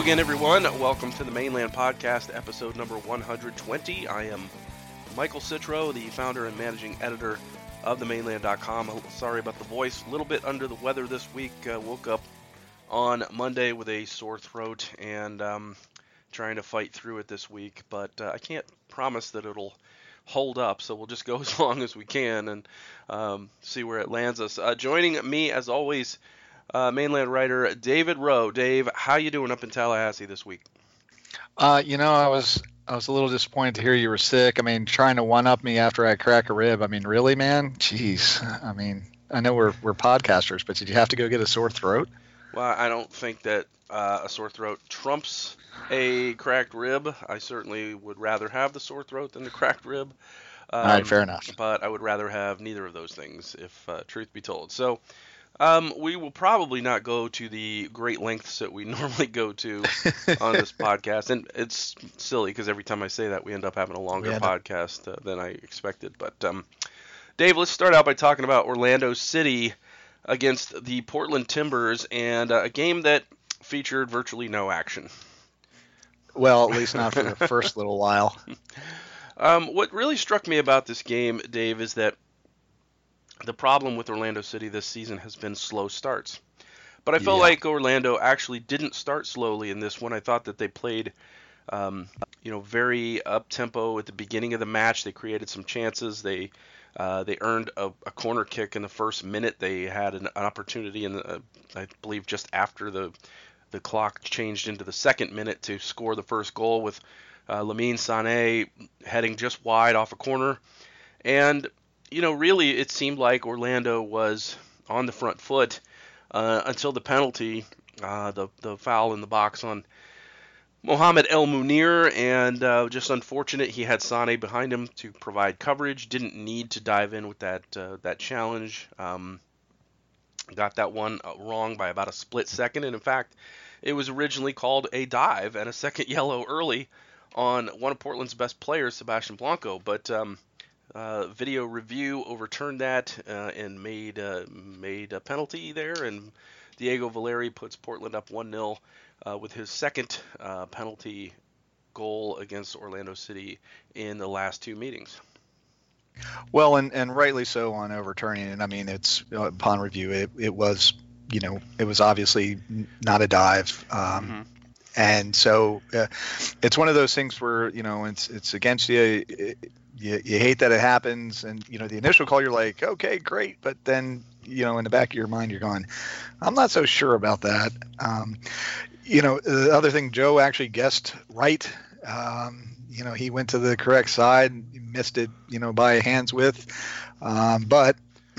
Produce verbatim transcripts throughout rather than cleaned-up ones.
again, everyone. Welcome to the Mainland Podcast, episode number one hundred twenty. I am Michael Citro, the founder and managing editor of the mainland dot com. Sorry about the voice. A little bit under the weather this week. Uh, woke up on Monday with a sore throat and um, trying to fight through it this week. But uh, I can't promise that it'll hold up, so we'll just go as long as we can and um, see where it lands us. Uh, joining me, as always, Uh, Mainland writer David Rowe. Dave, how you doing up in Tallahassee this week? Uh, you know, I was I was a little disappointed to hear you were sick. I mean, trying to one up me after I crack a rib. I mean, really, man? Jeez. I mean, I know we're we're podcasters, but did you have to go get a sore throat? Well, I don't think that uh, a sore throat trumps a cracked rib. I certainly would rather have the sore throat than the cracked rib. Um, All right, fair enough. But I would rather have neither of those things, if uh, truth be told. So. Um, we will probably not go to the great lengths that we normally go to on this podcast. And it's silly because every time I say that, we end up having a longer podcast uh, than I expected. But, um, Dave, let's start out by talking about Orlando City against the Portland Timbers and uh, a game that featured virtually no action. Well, at least not for the first little while. Um, what really struck me about this game, Dave, is that the problem with Orlando City this season has been slow starts. But I felt yeah. like Orlando actually didn't start slowly in this one. I thought that they played, um, you know, very up-tempo at the beginning of the match. They created some chances. They uh, they earned a, a corner kick in the first minute. They had an, an opportunity, in the, uh, I believe, just after the the clock changed into the second minute to score the first goal with uh, Lamine Sané heading just wide off a corner. And you know, really, it seemed like Orlando was on the front foot uh, until the penalty, uh, the the foul in the box on Mohamed El Munir, and uh, just unfortunate he had Sané behind him to provide coverage. Didn't need to dive in with that uh, that challenge. Um, got that one wrong by about a split second, and in fact, it was originally called a dive and a second yellow early on one of Portland's best players, Sebastian Blanco, but. Um, Uh, video review overturned that uh, and made uh, made a penalty there, and Diego Valeri puts Portland up one nil uh, with his second uh, penalty goal against Orlando City in the last two meetings. Well, and, and rightly so on overturning it. I mean, it's uh, upon review, it, it was, you know, it was obviously not a dive. Um, mm-hmm. And so uh, it's one of those things where, you know, it's it's against you. It, You, you hate that it happens, and you know the initial call you're like, okay, great, but then you know in the back of your mind you're going, I'm not so sure about that. Um, you know the other thing, Joe actually guessed right. Um, you know he went to the correct side, missed it, you know by a hand's width, um, but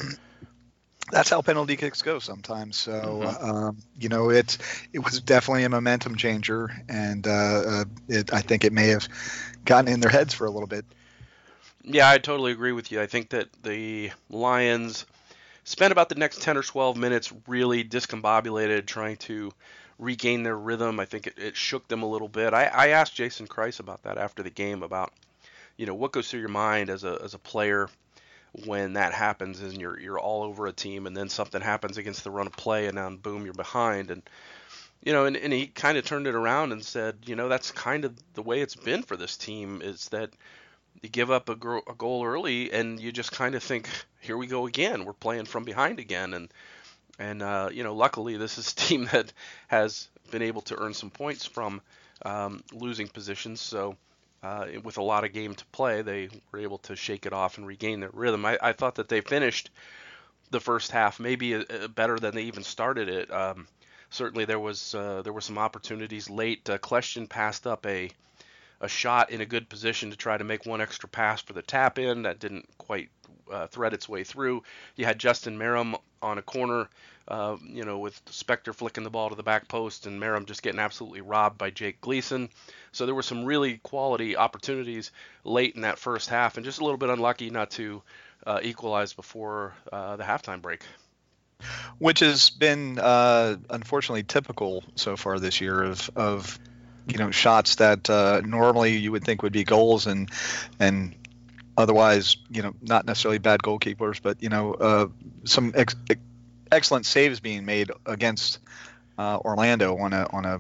that's how penalty kicks go sometimes. So mm-hmm. um, you know it's it was definitely a momentum changer, and uh, uh, it, I think it may have gotten in their heads for a little bit. Yeah, I totally agree with you. I think that the Lions spent about the next ten or twelve minutes really discombobulated, trying to regain their rhythm. I think it, it shook them a little bit. I, I asked Jason Kreis about that after the game, about, you know, what goes through your mind as a as a player when that happens, and you're you're all over a team, and then something happens against the run of play, and then boom, you're behind. And you know, and, and he kind of turned it around and said, you know, that's kind of the way it's been for this team, is that you give up a, gro- a goal early, and you just kind of think, here we go again. We're playing from behind again. And, and uh, you know, luckily this is a team that has been able to earn some points from um, losing positions. So uh, with a lot of game to play, they were able to shake it off and regain their rhythm. I, I thought that they finished the first half maybe a, a better than they even started it. Um, certainly there was uh, there were some opportunities late. Uh, Kljestan passed up a a shot in a good position to try to make one extra pass for the tap in that didn't quite uh, thread its way through. You had Justin Meram on a corner, uh, you know, with Spector flicking the ball to the back post and Meram just getting absolutely robbed by Jake Gleason. So there were some really quality opportunities late in that first half, and just a little bit unlucky not to uh, equalize before uh, the halftime break. Which has been uh, unfortunately typical so far this year of of you know shots that uh, normally you would think would be goals and and otherwise you know not necessarily bad goalkeepers, but you know uh, some ex- excellent saves being made against uh, Orlando on a on a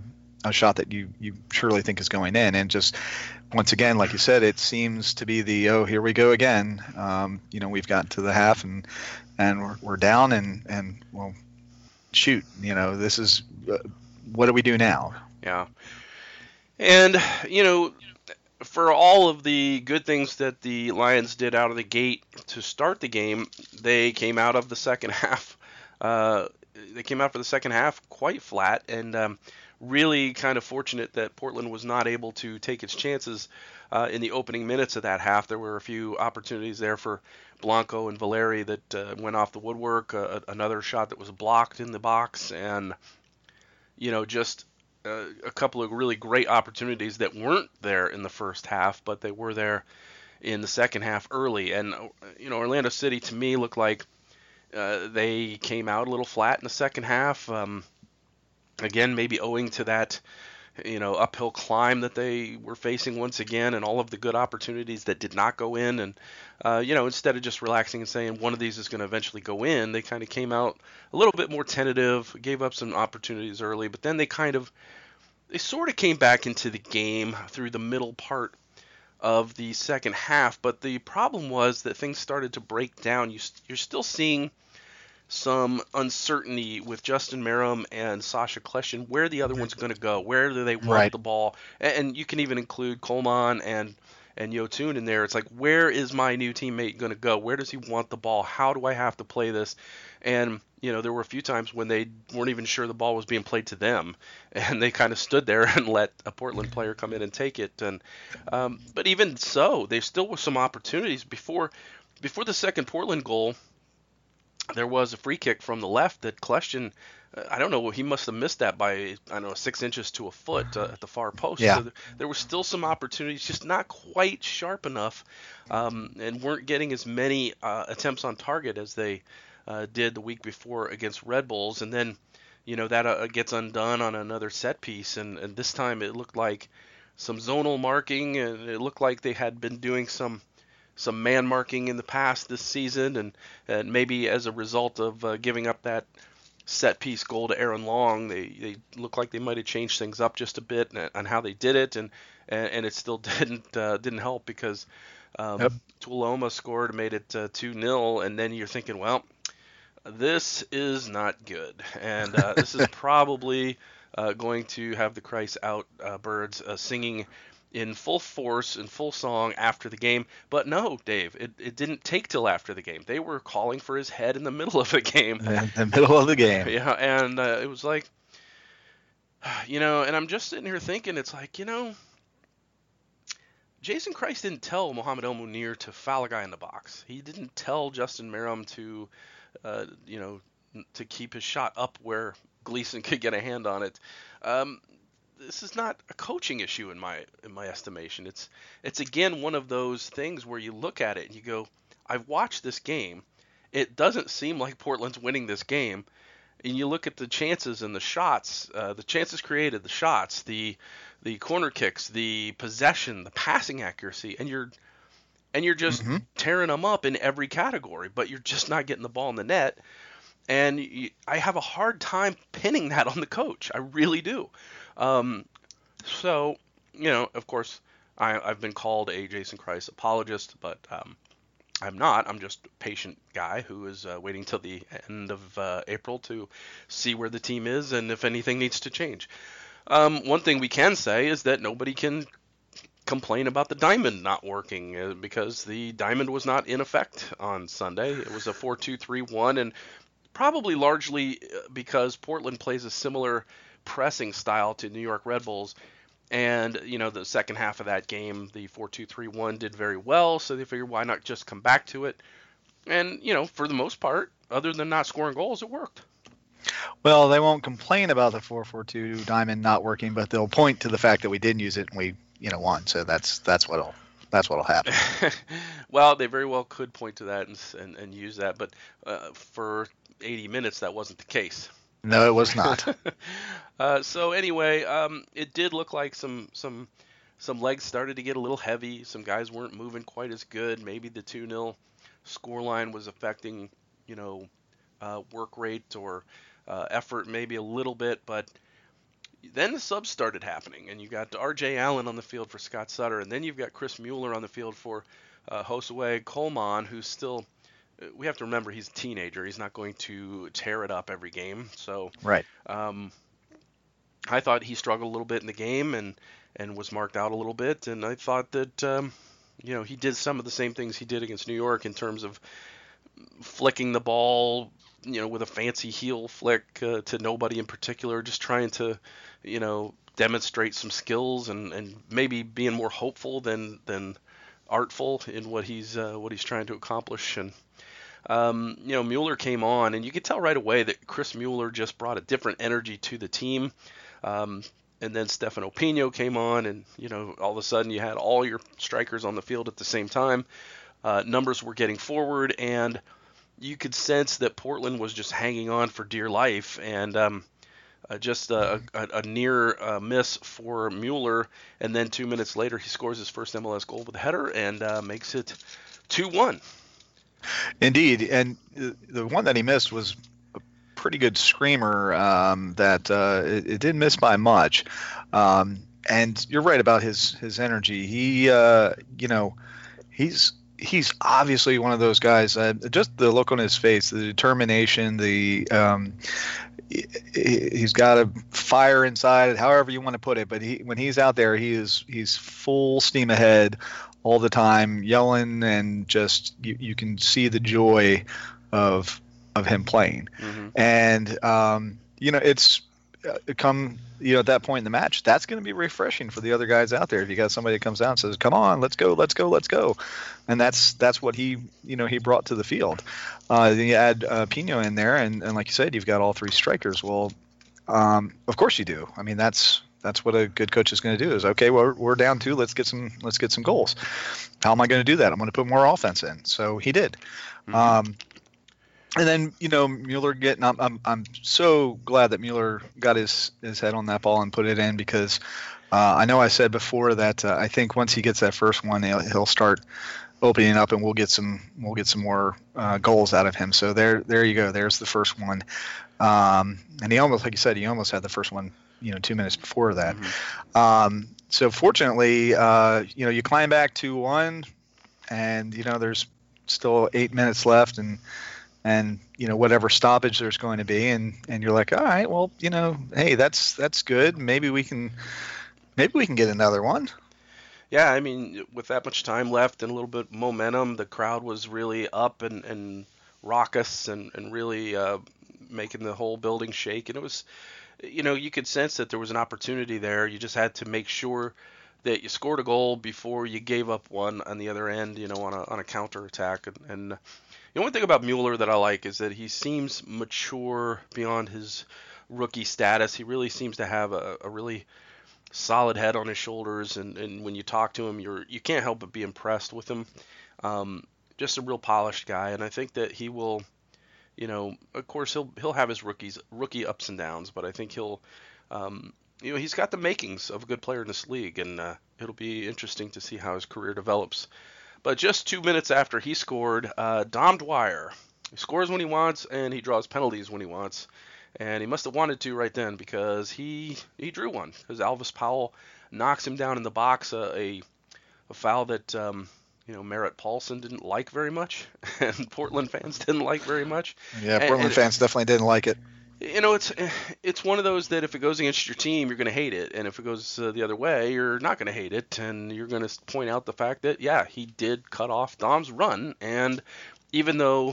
a shot that you you surely think is going in, and just once again, like you said, it seems to be the oh here we go again. Um, you know, we've gotten to the half and and we're, we're down and and well, shoot, you know, this is uh, what do we do now? Yeah. And, you know, for all of the good things that the Lions did out of the gate to start the game, they came out of the second half. Uh, they came out for the second half quite flat, and um, really kind of fortunate that Portland was not able to take its chances uh, in the opening minutes of that half. There were a few opportunities there for Blanco and Valeri that uh, went off the woodwork. Uh, another shot that was blocked in the box, and you know just uh, a couple of really great opportunities that weren't there in the first half, but they were there in the second half early. And you know, Orlando City to me looked like uh, they came out a little flat in the second half. Um, again, maybe owing to that you know uphill climb that they were facing once again, and all of the good opportunities that did not go in. And uh, you know, instead of just relaxing and saying one of these is going to eventually go in, they kind of came out a little bit more tentative, gave up some opportunities early, but then they kind of they sort of came back into the game through the middle part of the second half. But the problem was that things started to break down. You, you're still seeing some uncertainty with Justin Merrim and Sacha Kljestan, where the other one's going to go, where do they want Right. the ball, and, and you can even include Coleman and and Yotun in there. It's like, where is my new teammate going to go? Where does he want the ball? How do I have to play this? And you know, there were a few times when they weren't even sure the ball was being played to them, and they kind of stood there and let a Portland player come in and take it. And um, but even so, there still were some opportunities before before the second Portland goal. There was a free kick from the left that Kljestan, uh, I don't know, he must have missed that by, I don't know, six inches to a foot uh, at the far post. Yeah. So th- there were still some opportunities, just not quite sharp enough, um, and weren't getting as many uh, attempts on target as they uh, did the week before against Red Bulls. And then, you know, that uh, gets undone on another set piece, and, and this time it looked like some zonal marking, and it looked like they had been doing some some man marking in the past this season, and, and maybe as a result of uh, giving up that set piece goal to Aaron Long, they, they look like they might have changed things up just a bit on how they did it, and and, and it still didn't uh, didn't help because um, Yep. Tuoloma scored, made it uh, two nil, and then you're thinking, well, this is not good, and uh, this is probably uh, going to have the Christ out uh, birds uh, singing in full force, in full song after the game. But no, Dave, it, it didn't take till after the game. They were calling for his head in the middle of the game. In the middle of the game. Yeah, and uh, it was like, you know, and I'm just sitting here thinking, it's like, you know, Jason Christ didn't tell Mohamed El Munir to foul a guy in the box. He didn't tell Justin Merrim to, uh, you know, to keep his shot up where Gleason could get a hand on it. Um, this is not a coaching issue in my in my estimation. It's it's again one of those things where you look at it and you go, I've watched this game. It doesn't seem like Portland's winning this game. And you look at the chances and the shots, uh, the chances created, the shots, the the corner kicks, the possession, the passing accuracy, and you're and you're just Mm-hmm. tearing them up in every category, but you're just not getting the ball in the net. And you, I have a hard time pinning that on the coach. I really do. Um, so, you know, of course, I, I've been called a Jason Christ apologist, but um, I'm not. I'm just a patient guy who is uh, waiting till the end of uh, April to see where the team is and if anything needs to change. Um, one thing we can say is that nobody can complain about the diamond not working uh, because the diamond was not in effect on Sunday. It was a four two three one, and probably largely because Portland plays a similar pressing style to New York Red Bulls. And, you know, the second half of that game, the four two three one did very well, so they figured why not just come back to it. And, you know, for the most part, other than not scoring goals, it worked. Well, they won't complain about the four four two diamond not working, but they'll point to the fact that we didn't use it and we, you know, won. So that's that's what'll that's what'll happen. Well, they very well could point to that and and, and use that, but uh, for eighty minutes that wasn't the case. No, it was not. uh, so anyway, um, it did look like some some some legs started to get a little heavy. Some guys weren't moving quite as good. Maybe the two nil scoreline was affecting, you know, uh, work rate or uh, effort maybe a little bit. But then the subs started happening, and you got R J Allen on the field for Scott Sutter, and then you've got Chris Mueller on the field for uh, Josue Coleman, who's still, we have to remember, he's a teenager. He's not going to tear it up every game. So right. Um, I thought he struggled a little bit in the game and, and was marked out a little bit, and I thought that, um, you know, he did some of the same things he did against New York in terms of flicking the ball, you know, with a fancy heel flick uh, to nobody in particular, just trying to, you know, demonstrate some skills and, and maybe being more hopeful than than artful in what he's uh, what he's trying to accomplish. And um, you know, Mueller came on, and you could tell right away that Chris Mueller just brought a different energy to the team. Um, and then Stefano Pino came on, and you know, all of a sudden you had all your strikers on the field at the same time. Uh, numbers were getting forward, and you could sense that Portland was just hanging on for dear life, and um, uh, just a, a, a near uh, miss for Mueller, and then two minutes later he scores his first M L S goal with a header and uh, makes it two one. Indeed, and the one that he missed was a pretty good screamer um, that uh, it, it didn't miss by much. Um, and you're right about his his energy. He, uh, you know, he's he's obviously one of those guys. Uh, just the look on his face, the determination, the um, he, he's got a fire inside, however you want to put it. But he, when he's out there, he is he's full steam ahead all the time, yelling, and just you, you can see the joy of of him playing. Mm-hmm. And um, you know, it's uh, come you know at that point in the match, that's going to be refreshing for the other guys out there. If you got somebody that comes out and says, "Come on, let's go, let's go, let's go," and that's that's what he you know he brought to the field. Uh, then you add uh, Pino in there, and, and like you said, you've got all three strikers. Well, um, of course you do. I mean, that's That's what a good coach is going to do. Is okay. Well, we're down two. Let's get some. Let's get some goals. How am I going to do that? I'm going to put more offense in. So he did. Mm-hmm. Um, and then you know Mueller getting. I'm, I'm I'm so glad that Mueller got his his head on that ball and put it in, because uh, I know I said before that uh, I think once he gets that first one, he'll, he'll start opening up, and we'll get some we'll get some more uh, goals out of him. So there there you go. There's the first one. Um, and he almost, like you said, he almost had the first one, you know, two minutes before that. Mm-hmm. Um, so fortunately, uh, you know, you climb back two one, and you know there's still eight minutes left, and and you know whatever stoppage there's going to be, and and you're like, all right, well, you know, hey, that's that's good. Maybe we can maybe we can get another one. Yeah, I mean, with that much time left and a little bit of momentum, the crowd was really up and and raucous and and really uh, making the whole building shake, and it was. You know, you could sense that there was an opportunity there. You just had to make sure that you scored a goal before you gave up one on the other end, you know, on a on a counter attack. And, and the only thing about Mueller that I like is that he seems mature beyond his rookie status. He really seems to have a, a really solid head on his shoulders, and, and when you talk to him, you're you can't help but be impressed with him. Um, just a real polished guy, and I think that he will. You know, of course, he'll he'll have his rookies rookie ups and downs, but I think he'll, um, you know, he's got the makings of a good player in this league, and uh, it'll be interesting to see how his career develops. But just two minutes after he scored, uh, Dom Dwyer, he scores when he wants, and he draws penalties when he wants, and he must have wanted to right then, because he he drew one, because Alvis Powell knocks him down in the box, uh, a a foul that. Um, You know, Merritt Paulson didn't like very much, and Portland fans didn't like very much. Yeah, Portland and, and, fans definitely didn't like it. You know, it's it's one of those that if it goes against your team, you're going to hate it, and if it goes uh, the other way, you're not going to hate it, and you're going to point out the fact that, yeah, he did cut off Dom's run, and even though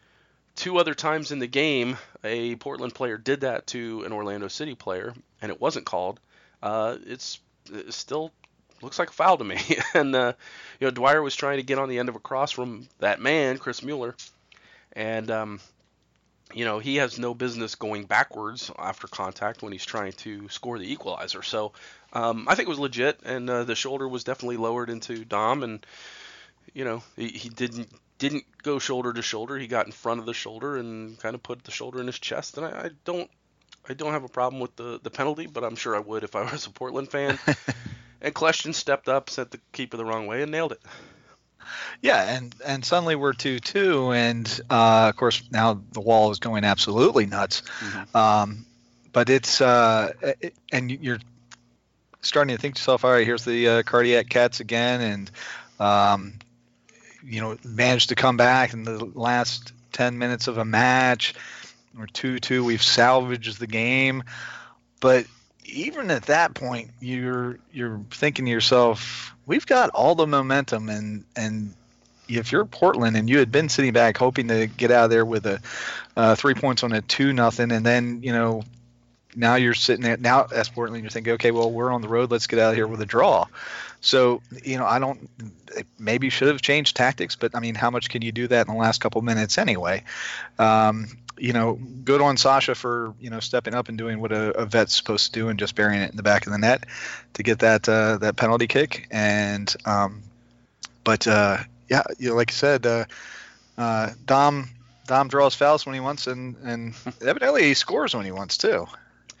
two other times in the game a Portland player did that to an Orlando City player, and it wasn't called, uh, it's, it's still looks like a foul to me. And, uh, you know, Dwyer was trying to get on the end of a cross from that man, Chris Mueller. And, um, you know, he has no business going backwards after contact when he's trying to score the equalizer. So um, I think it was legit, and uh, the shoulder was definitely lowered into Dom. And, you know, he, he didn't didn't go shoulder to shoulder. He got in front of the shoulder and kind of put the shoulder in his chest. And I, I don't I don't have a problem with the, the penalty, but I'm sure I would if I was a Portland fan. And Kleshton stepped up, sent the keeper the wrong way, and nailed it. Yeah, and, and suddenly we're two two, and uh, of course now the wall is going absolutely nuts. Mm-hmm. Um, but it's uh, it, and you're starting to think to yourself, all right, here's the uh, cardiac cats again, and um, you know, managed to come back in the last ten minutes of a match. We're two two. We've salvaged the game, but even at that point, you're you're thinking to yourself, we've got all the momentum, and and if you're Portland and you had been sitting back hoping to get out of there with a uh, three points on a two nothing, and then you know now you're sitting there now as Portland, you're thinking, okay, well we're on the road, let's get out of here with a draw. So you know I don't maybe should have changed tactics, but I mean how much can you do that in the last couple minutes anyway? Um, you know, good on Sasha for you know stepping up and doing what a, a vet's supposed to do and just burying it in the back of the net to get that uh, that penalty kick. And um, but uh, yeah, you know, like I said, uh, uh, Dom Dom draws fouls when he wants, and and evidently he scores when he wants too.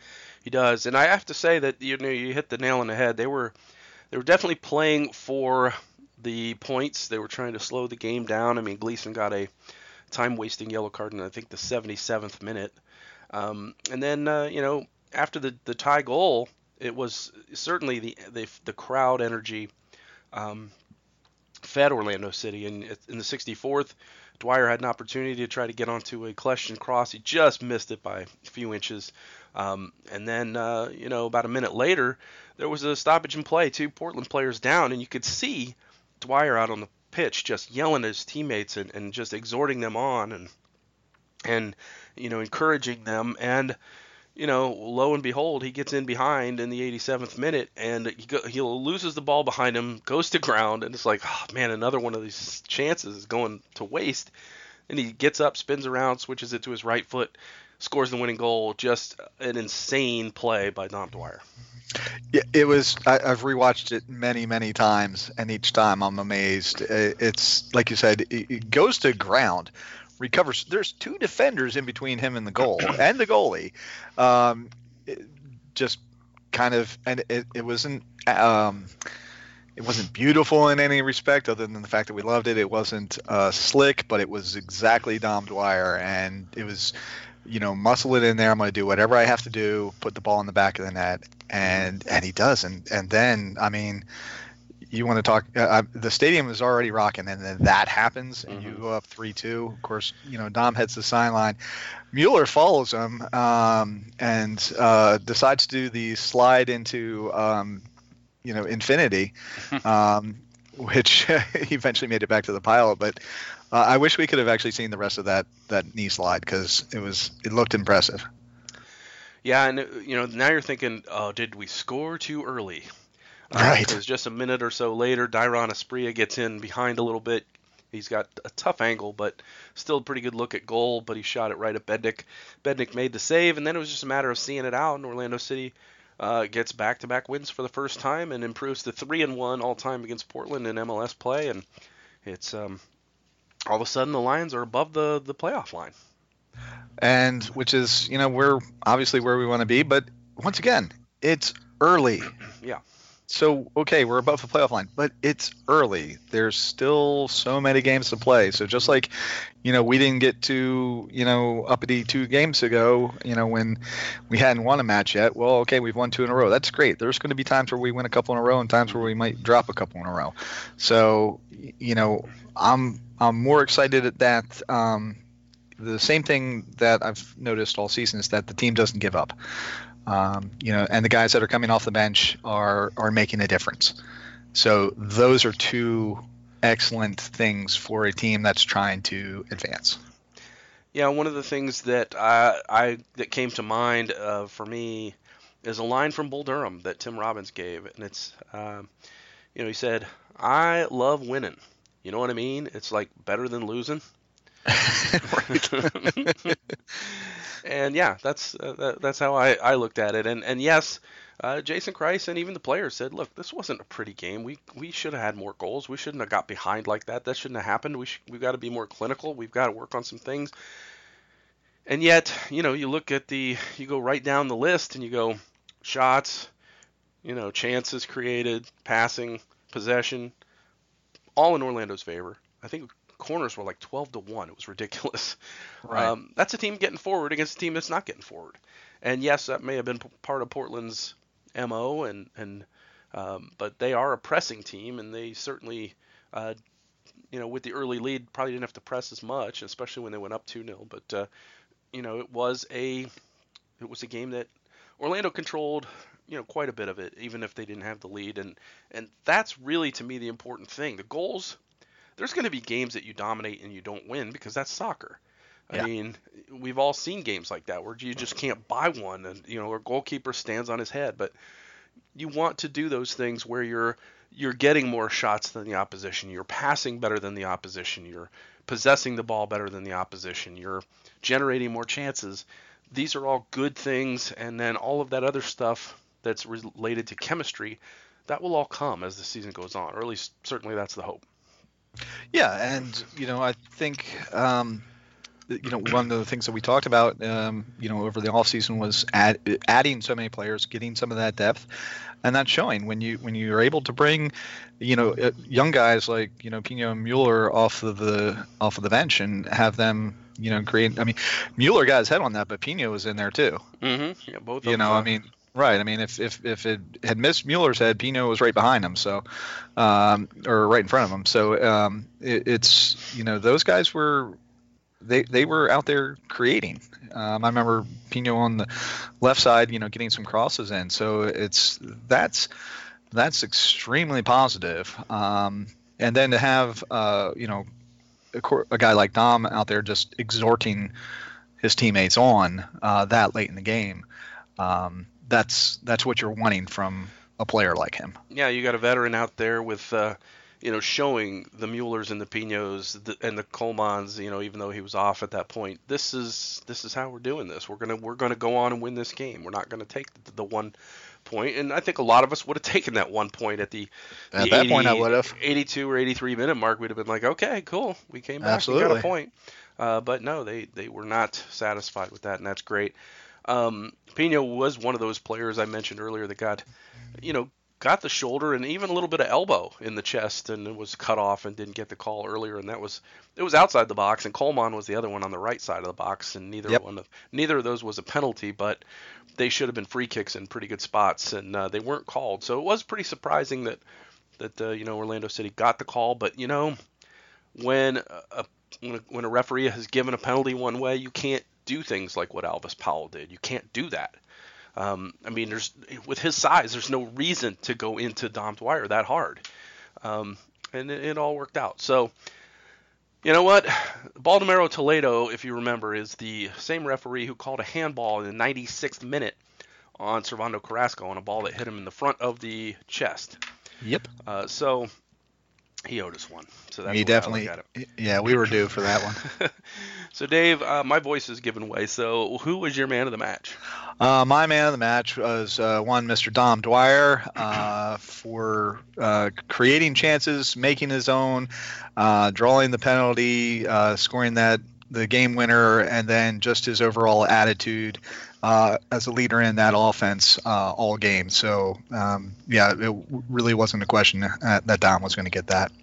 He does, and I have to say that you know you hit the nail on the head. They were they were definitely playing for the points. They were trying to slow the game down. I mean, Gleason got a time-wasting yellow card in I think the seventy-seventh minute, um, and then uh, you know after the, the tie goal, it was certainly the the, the crowd energy um, fed Orlando City, and in the sixty-fourth, Dwyer had an opportunity to try to get onto a collection cross. He just missed it by a few inches, um, and then uh, you know about a minute later, there was a stoppage in play, two Portland players down, and you could see Dwyer out on the pitch just yelling at his teammates and, and just exhorting them on and and you know encouraging them. And you know lo and behold, he gets in behind in the eighty-seventh minute, and he go, he loses the ball behind him, goes to ground, and it's like, oh man, another one of these chances is going to waste. And he gets up, spins around, switches it to his right foot, scores the winning goal. Just an insane play by Dom Dwyer. Yeah, it was. I, I've rewatched it many, many times, and each time I'm amazed. It's like you said, it, it goes to ground, recovers. There's two defenders in between him and the goal, and the goalie. Um, it just kind of, and it, it wasn't. Um, it wasn't beautiful in any respect, other than the fact that we loved it. It wasn't uh, slick, but it was exactly Dom Dwyer, and it was. You know, muscle it in there. I'm going to do whatever I have to do, put the ball in the back of the net, and and he does. And and then, I mean, you want to talk, uh, the stadium is already rocking, and then that happens, and mm-hmm. you go up three two. Of course, you know, Dom heads the sideline. Mueller follows him um, and uh, decides to do the slide into, um, you know, infinity, um, which eventually made it back to the pile. But Uh, I wish we could have actually seen the rest of that, that knee slide because it was it looked impressive. Yeah, and you know now you're thinking, oh, did we score too early? Uh, right. Because just a minute or so later, Dairon Asprilla gets in behind a little bit. He's got a tough angle, but still a pretty good look at goal. But he shot it right at Bednick. Bednick made the save, and then it was just a matter of seeing it out. And Orlando City uh, gets back-to-back wins for the first time and improves to three and one all time against Portland in M L S play. And it's um. all of a sudden the Lions are above the, the playoff line. And which is, you know, we're obviously where we want to be, but once again, it's early. Yeah. So, okay, we're above the playoff line, but it's early. There's still so many games to play. So just like, you know, we didn't get to, you know, uppity two games ago, you know, when we hadn't won a match yet. Well, okay, we've won two in a row. That's great. There's going to be times where we win a couple in a row and times where we might drop a couple in a row. So, you know, I'm I'm more excited at that. Um, the same thing that I've noticed all season is that the team doesn't give up. Um, you know, and the guys that are coming off the bench are are making a difference. So those are two excellent things for a team that's trying to advance. Yeah, one of the things that I, I that came to mind uh, for me is a line from Bull Durham that Tim Robbins gave, and it's, um, you know, he said, "I love winning." You know what I mean? It's like better than losing. And yeah, that's uh, that, that's how I, I looked at it. And and yes, uh, Jason Kreis and even the players said, look, this wasn't a pretty game. We we should have had more goals. We shouldn't have got behind like that. That shouldn't have happened. We sh- we've got to be more clinical. We've got to work on some things. And yet, you know, you look at the, you go right down the list and you go shots, you know, chances created, passing, possession, all in Orlando's favor. I think corners were like twelve to one. It was ridiculous. Right. Um, that's a team getting forward against a team that's not getting forward. And yes, that may have been p- part of Portland's M O, and and um, but they are a pressing team, and they certainly, uh, you know, with the early lead, probably didn't have to press as much, especially when they went up two nil. But uh, you know, it was a it was a game that Orlando controlled, you know, quite a bit of it, even if they didn't have the lead, and and that's really to me the important thing. The goals. There's going to be games that you dominate and you don't win because that's soccer. I Yeah. mean, we've all seen games like that where you just can't buy one, and you know, a goalkeeper stands on his head. But you want to do those things where you're you're getting more shots than the opposition, you're passing better than the opposition, you're possessing the ball better than the opposition, you're generating more chances. These are all good things, and then all of that other stuff that's related to chemistry, that will all come as the season goes on, or at least certainly that's the hope. Yeah, and you know, I think um, you know one of the things that we talked about, um, you know, over the offseason was add, adding so many players, getting some of that depth, and that's showing when you when you're able to bring, you know, uh, young guys like you know Pino and Mueller off of the off of the bench and have them, you know, create. I mean, Mueller got his head on that, but Pino was in there too. Mm-hmm. Yeah, both of You them. know, Uh, I mean, right. I mean, if if if it had missed Mueller's head, Pino was right behind him, so um, or right in front of him. So um, it, it's you know those guys were they they were out there creating. Um, I remember Pino on the left side, you know, getting some crosses in. So it's that's that's extremely positive. Um, and then to have uh, you know a, cor- a guy like Dom out there just exhorting his teammates on uh, that late in the game. Um, that's that's what you're wanting from a player like him. yeah, you got a veteran out there with, uh, you know, showing the Muellers and the Pinos the, and the Colemans, you know, even though he was off at that point. This is this is how we're doing this. We're gonna we're gonna go on and win this game. We're not gonna take the, the one point, and I think a lot of us would have taken that one point at the, the At that eighty, point, I would have. eighty-two or eighty-three minute mark. We'd have been like, okay, cool, we came back, we got Absolutely. a point. Uh, but no, they they were not satisfied with that, and that's great. Um, Pino was one of those players I mentioned earlier that got, you know, got the shoulder and even a little bit of elbow in the chest, and it was cut off and didn't get the call earlier, and that was it was outside the box, and Coleman was the other one on the right side of the box, and neither Yep. one of neither of those was a penalty, but they should have been free kicks in pretty good spots, and uh, they weren't called, so it was pretty surprising that that uh, you know Orlando City got the call, but you know when a when a, when a referee has given a penalty one way, you can't do things like what Alvis Powell did. You can't do that. Um, I mean, there's with his size, there's no reason to go into Dom Dwyer that hard, um, and it, it all worked out. So, you know what? Baldomero Toledo, if you remember, is the same referee who called a handball in the ninety-sixth minute on Servando Carrasco on a ball that hit him in the front of the chest. Yep. Uh, so he owed us one. So that's He the way I definitely. look at it. Yeah, we were due for that one. So, Dave, uh, my voice is giving way. So, who was your man of the match? Uh, my man of the match was uh, one Mister Dom Dwyer uh, for uh, creating chances, making his own, uh, drawing the penalty, uh, scoring that the game winner, and then just his overall attitude uh, as a leader in that offense uh, all game. So, um, yeah, it really wasn't a question that, that Dom was going to get that.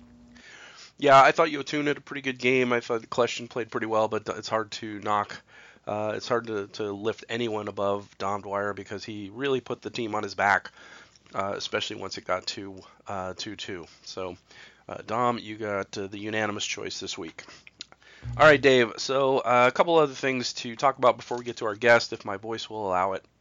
Yeah, I thought Yotun had a pretty good game. I thought Kleshtin played pretty well, but it's hard to knock. Uh, it's hard to, to lift anyone above Dom Dwyer because he really put the team on his back, uh, especially once it got to uh, two two. So, uh, Dom, you got uh, the unanimous choice this week. All right, Dave. So, uh, a couple other things to talk about before we get to our guest, if my voice will allow it.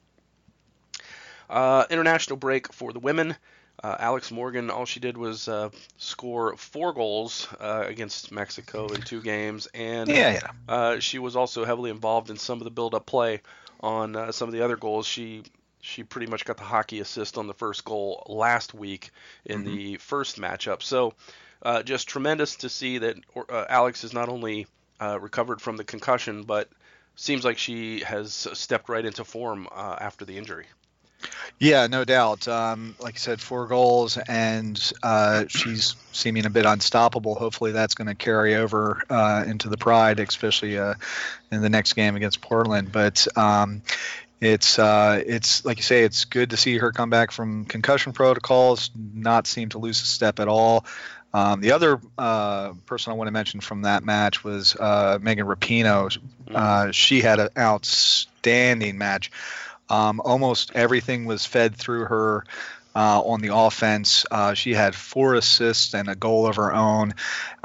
Uh, international break for the women. Uh, Alex Morgan, all she did was uh, score four goals uh, against Mexico in two games, and Yeah, yeah. uh, she was also heavily involved in some of the build-up play on uh, some of the other goals. She she pretty much got the hockey assist on the first goal last week in Mhm. the first matchup. So uh, just tremendous to see that uh, Alex is not only uh, recovered from the concussion, but seems like she has stepped right into form uh, after the injury. Yeah, no doubt. Um, like I said, four goals, and uh, she's seeming a bit unstoppable. Hopefully, that's going to carry over uh, into the Pride, especially uh, in the next game against Portland. But um, it's uh, it's like you say, it's good to see her come back from concussion protocols, not seem to lose a step at all. Um, the other uh, person I want to mention from that match was uh, Megan Rapinoe. Uh, she had an outstanding match. Um, almost everything was fed through her uh, on the offense. Uh, she had four assists and a goal of her own.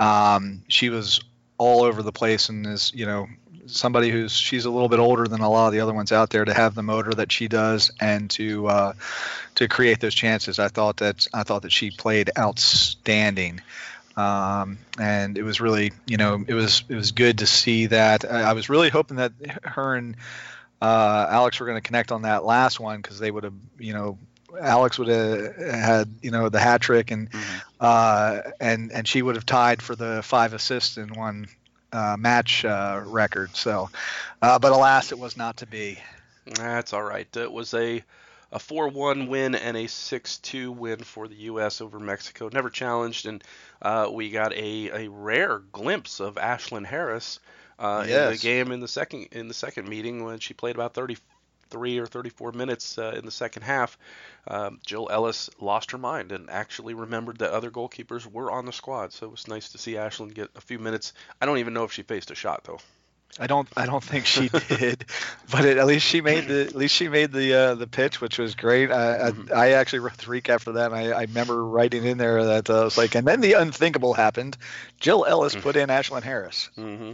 Um, she was all over the place, and is, you know, somebody who's she's a little bit older than a lot of the other ones out there, to have the motor that she does and to uh, to create those chances. I thought that I thought that she played outstanding. Um, and it was really, you know, it was it was good to see that. I, I was really hoping that her and uh, Alex were going to connect on that last one, because they would have, you know, Alex would have had, you know, the hat trick, and mm-hmm. uh, and and she would have tied for the five assists in one uh, match uh, record. So, uh, but alas, it was not to be. That's all right. It was a a four one win and a six two win for the U S over Mexico. Never challenged, and uh, we got a, a rare glimpse of Ashlyn Harris uh, yes. in the game in the second in the second meeting, when she played about thirty-three or thirty-four minutes uh, in the second half. Um, Jill Ellis lost her mind and actually remembered that other goalkeepers were on the squad, so it was nice to see Ashlyn get a few minutes. I don't even know if she faced a shot, though. I don't. I don't think she did, but it, at least she made the. At least she made the uh, the pitch, which was great. I, mm-hmm. I, I actually wrote the recap for that. And I, I remember writing in there that uh, I was like, and then the unthinkable happened. Jill Ellis put in Ashlyn Harris. Mm-hmm.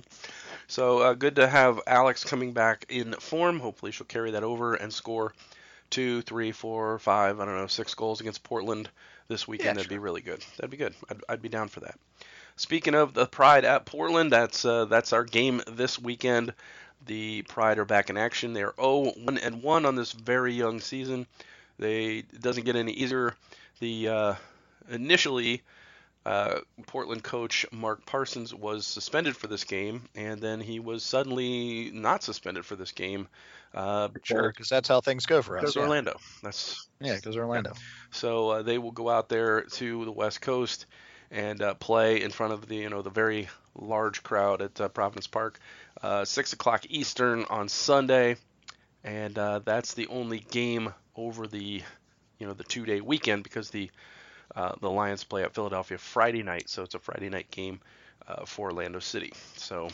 So uh, good to have Alex coming back in form. Hopefully she'll carry that over and score two, three, four, five. I don't know, six goals against Portland this weekend. Yeah, That'd sure. be really good. That'd be good. I'd, I'd be down for that. Speaking of the Pride at Portland, that's uh, that's our game this weekend. The Pride are back in action. They are oh one and one on this very young season. They it doesn't get any easier. The uh, initially uh, Portland coach Mark Parsons was suspended for this game, and then he was suddenly not suspended for this game. Uh, sure, because that's how things go for us. Because yeah. Orlando. That's yeah, because Orlando. Yeah. So uh, they will go out there to the West Coast and uh, play in front of the you know the very large crowd at uh, Providence Park, uh, six o'clock Eastern on Sunday, and uh, that's the only game over the you know the two day weekend, because the uh, the Lions play at Philadelphia Friday night, so it's a Friday night game uh, for Orlando City. So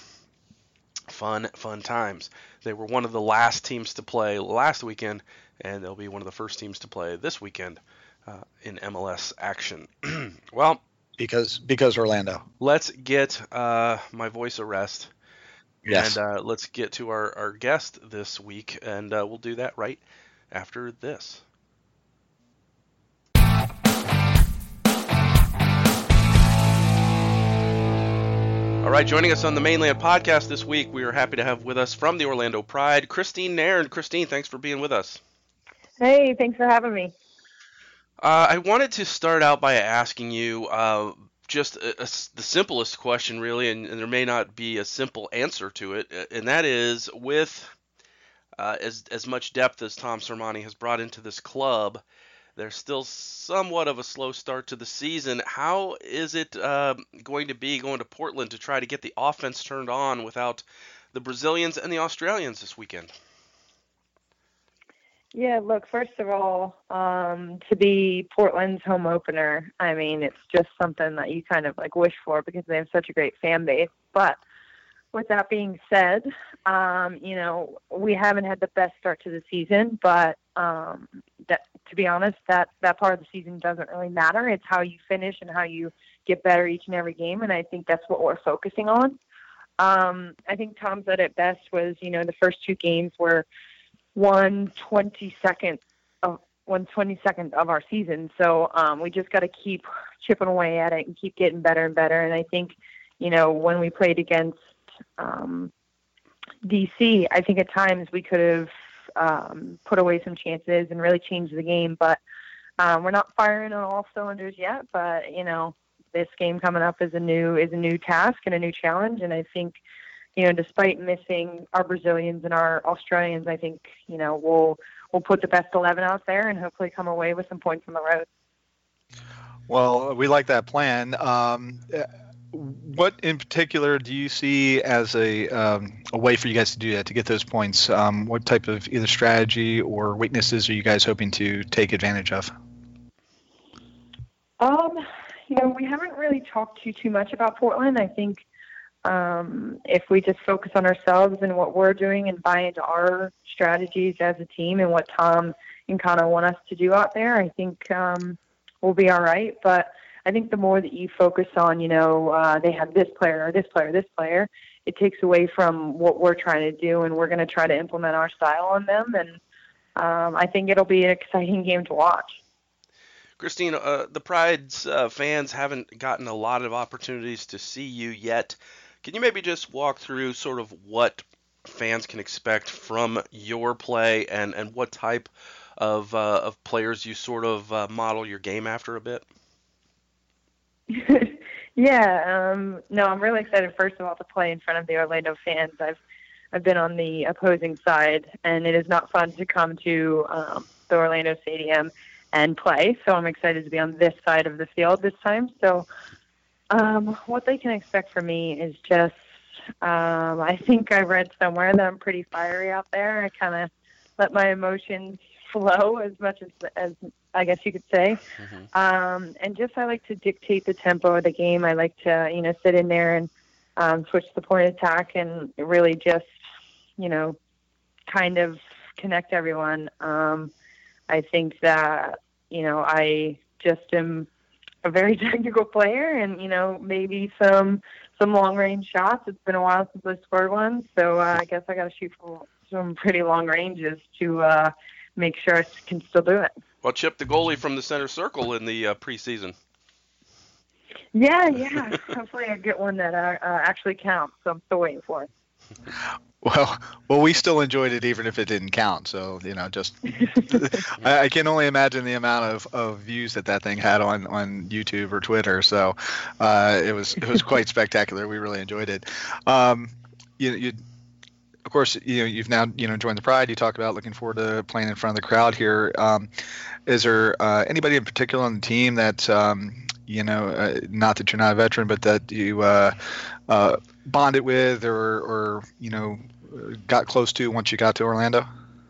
fun fun times. They were one of the last teams to play last weekend, and they'll be one of the first teams to play this weekend uh, in M L S action. Well. Because because Orlando. Let's get uh, my voice a rest. Yes. And uh, let's get to our, our guest this week, and uh, we'll do that right after this. All right, joining us on the Mainland Podcast this week, we are happy to have with us from the Orlando Pride, Christine Nairn. Christine, thanks for being with us. Hey, thanks for having me. Uh, I wanted to start out by asking you uh, just a, a, the simplest question, really, and, and there may not be a simple answer to it, and that is, with uh, as as much depth as Tom Sermanni has brought into this club, there's still somewhat of a slow start to the season. How is it uh, going to be going to Portland to try to get the offense turned on without the Brazilians and the Australians this weekend? Yeah, look, first of all, um, to be Portland's home opener, I mean, it's just something that you kind of like wish for, because they have such a great fan base. But with that being said, um, you know, we haven't had the best start to the season, but um, that, to be honest, that, that part of the season doesn't really matter. It's how you finish and how you get better each and every game, and I think that's what we're focusing on. Um, I think Tom said it best was, you know, the first two games were one twenty-second of one twenty-second of our season. So um, we just got to keep chipping away at it and keep getting better and better. And I think, you know, when we played against um, D C, I think at times we could have um, put away some chances and really changed the game. But um, we're not firing on all cylinders yet. But, you know, this game coming up is a new is a new task and a new challenge. And I think, you know, despite missing our Brazilians and our Australians, I think, you know, we'll we'll put the best eleven out there and hopefully come away with some points on the road. Well, we like that plan. Um, what in particular do you see as a um, a way for you guys to do that, to get those points? Um, what type of either strategy or weaknesses are you guys hoping to take advantage of? Um, you know, we haven't really talked too, too much about Portland. I think um, if we just focus on ourselves and what we're doing and buy into our strategies as a team and what Tom and Connor want us to do out there, I think um, we'll be all right. But I think the more that you focus on, you know, uh, they have this player or this player, this player, it takes away from what we're trying to do, and we're going to try to implement our style on them. And um, I think it'll be an exciting game to watch. Christine, uh, the Pride's uh, fans haven't gotten a lot of opportunities to see you yet. Can you maybe just walk through sort of what fans can expect from your play and, and what type of uh, of players you sort of uh, model your game after a bit? yeah, um, no, I'm really excited, first of all, to play in front of the Orlando fans. I've I've been on the opposing side, and it is not fun to come to um, the Orlando Stadium and play. So I'm excited to be on this side of the field this time. So um, what they can expect from me is just, um, I think I read somewhere that I'm pretty fiery out there. I kind of let my emotions flow as much as, as I guess you could say. Mm-hmm. Um, and just, I like to dictate the tempo of the game. I like to, you know, sit in there and um, switch the point of attack and really just, you know, kind of connect everyone. Um, I think that, you know, I just am a very technical player and, you know, maybe some some long-range shots. It's been a while since I scored one, so uh, I guess I got to shoot for some pretty long ranges to uh, make sure I can still do it. Well, Chip, the goalie from the center circle in the uh, preseason. Yeah, yeah. Hopefully I get one that uh, uh, actually counts, so I'm still waiting for it. Well, well, we still enjoyed it even if it didn't count. So, you know, just I, I can only imagine the amount of, of views that that thing had on, on YouTube or Twitter. So uh, it was it was quite spectacular. We really enjoyed it. Um, you, you, of course, you know, you've now you know joined the Pride. You talk about looking forward to playing in front of the crowd here. Um, is there uh, anybody in particular on the team that um, you know, uh, not that you're not a veteran, but that you uh, uh, bonded with or, or, you know, got close to once you got to Orlando?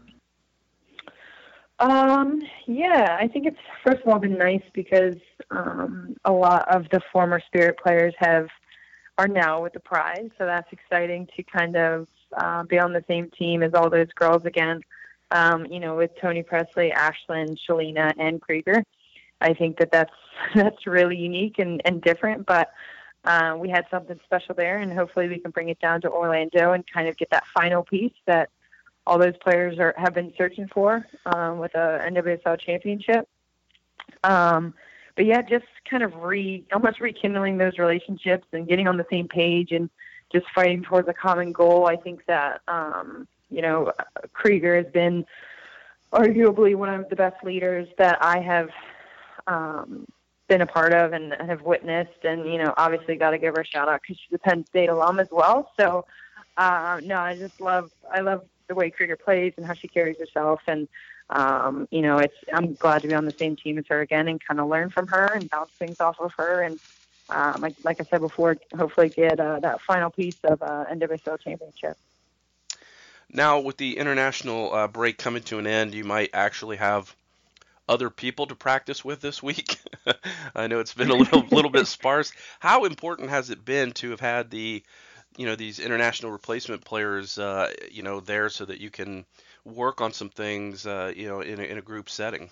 Um, yeah, I think it's, first of all, been nice because um, a lot of the former Spirit players have are now with the Pride, so that's exciting to kind of uh, be on the same team as all those girls again, um, you know, with Toni Presley, Ashlyn, Shalina, and Krieger. I think that that's, that's really unique and, and different, but uh, we had something special there, and hopefully we can bring it down to Orlando and kind of get that final piece that all those players are have been searching for um, with a N W S L championship. Um, but yeah, just kind of re, almost rekindling those relationships and getting on the same page and just fighting towards a common goal. I think that, um, you know, Krieger has been arguably one of the best leaders that I have Um, been a part of and have witnessed, and you know, obviously got to give her a shout out because she's a Penn State alum as well. So, uh, no, I just love, I love the way Krieger plays and how she carries herself, and um, you know, it's, I'm glad to be on the same team as her again and kind of learn from her and bounce things off of her, and um, like, like I said before, hopefully get uh, that final piece of uh, N W S L championship. Now, with the international uh, break coming to an end, you might actually have other people to practice with this week. I know it's been a little little bit sparse. How important has it been to have had the, you know, these international replacement players, uh, you know, there so that you can work on some things, uh, you know, in a, in a group setting?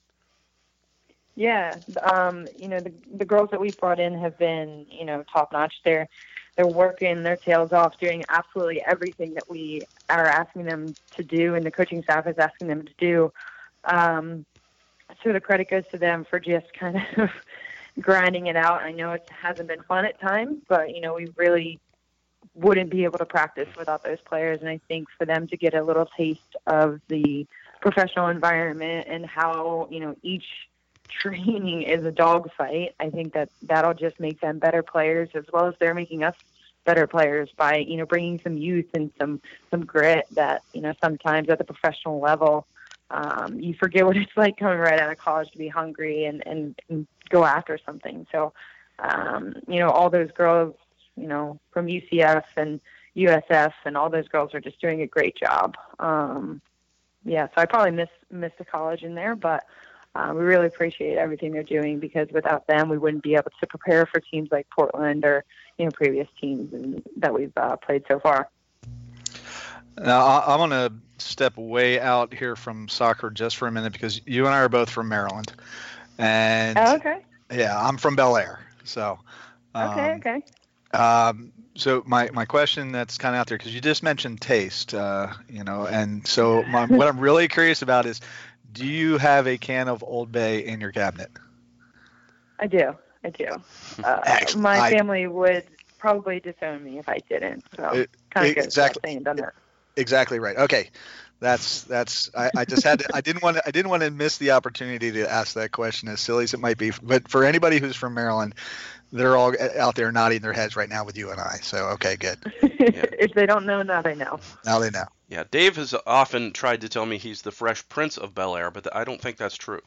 Yeah, um, you know, the the girls that we've brought in have been, you know, top notch. They're they're working their tails off, doing absolutely everything that we are asking them to do, and the coaching staff is asking them to do. Um, So the credit goes to them for just kind of grinding it out. I know it hasn't been fun at times, but, you know, we really wouldn't be able to practice without those players. And I think for them to get a little taste of the professional environment and how, you know, each training is a dogfight, I think that that'll just make them better players, as well as they're making us better players by, you know, bringing some youth and some, some grit that, you know, sometimes at the professional level, Um, you forget what it's like coming right out of college to be hungry and, and, and go after something. So, um, you know, all those girls, you know, from U C F and U S F and all those girls are just doing a great job. Um, yeah, so I probably miss, miss the college in there, but uh, we really appreciate everything they're doing, because without them, we wouldn't be able to prepare for teams like Portland or, you know, previous teams and, that we've uh, played so far. Now, I, I want to step way out here from soccer just for a minute, because you and I are both from Maryland. And oh, okay. Yeah, I'm from Bel Air. So, um, okay, okay. Um, so my, my question that's kind of out there, because you just mentioned taste, uh, you know, and so my, what I'm really curious about is, do you have a can of Old Bay in your cabinet? I do. I do. Uh, my I, family would probably disown me if I didn't. So it, kind of good exactly, saying done that. Exactly right. Okay. That's that's I, I just had to, I didn't want to I didn't want to miss the opportunity to ask that question, as silly as it might be. But for anybody who's from Maryland, they're all out there nodding their heads right now with you and I. So okay, good. Yeah. If they don't know, now they know. Now they know. Yeah, Dave has often tried to tell me he's the Fresh Prince of Bel Air, but I don't think that's true.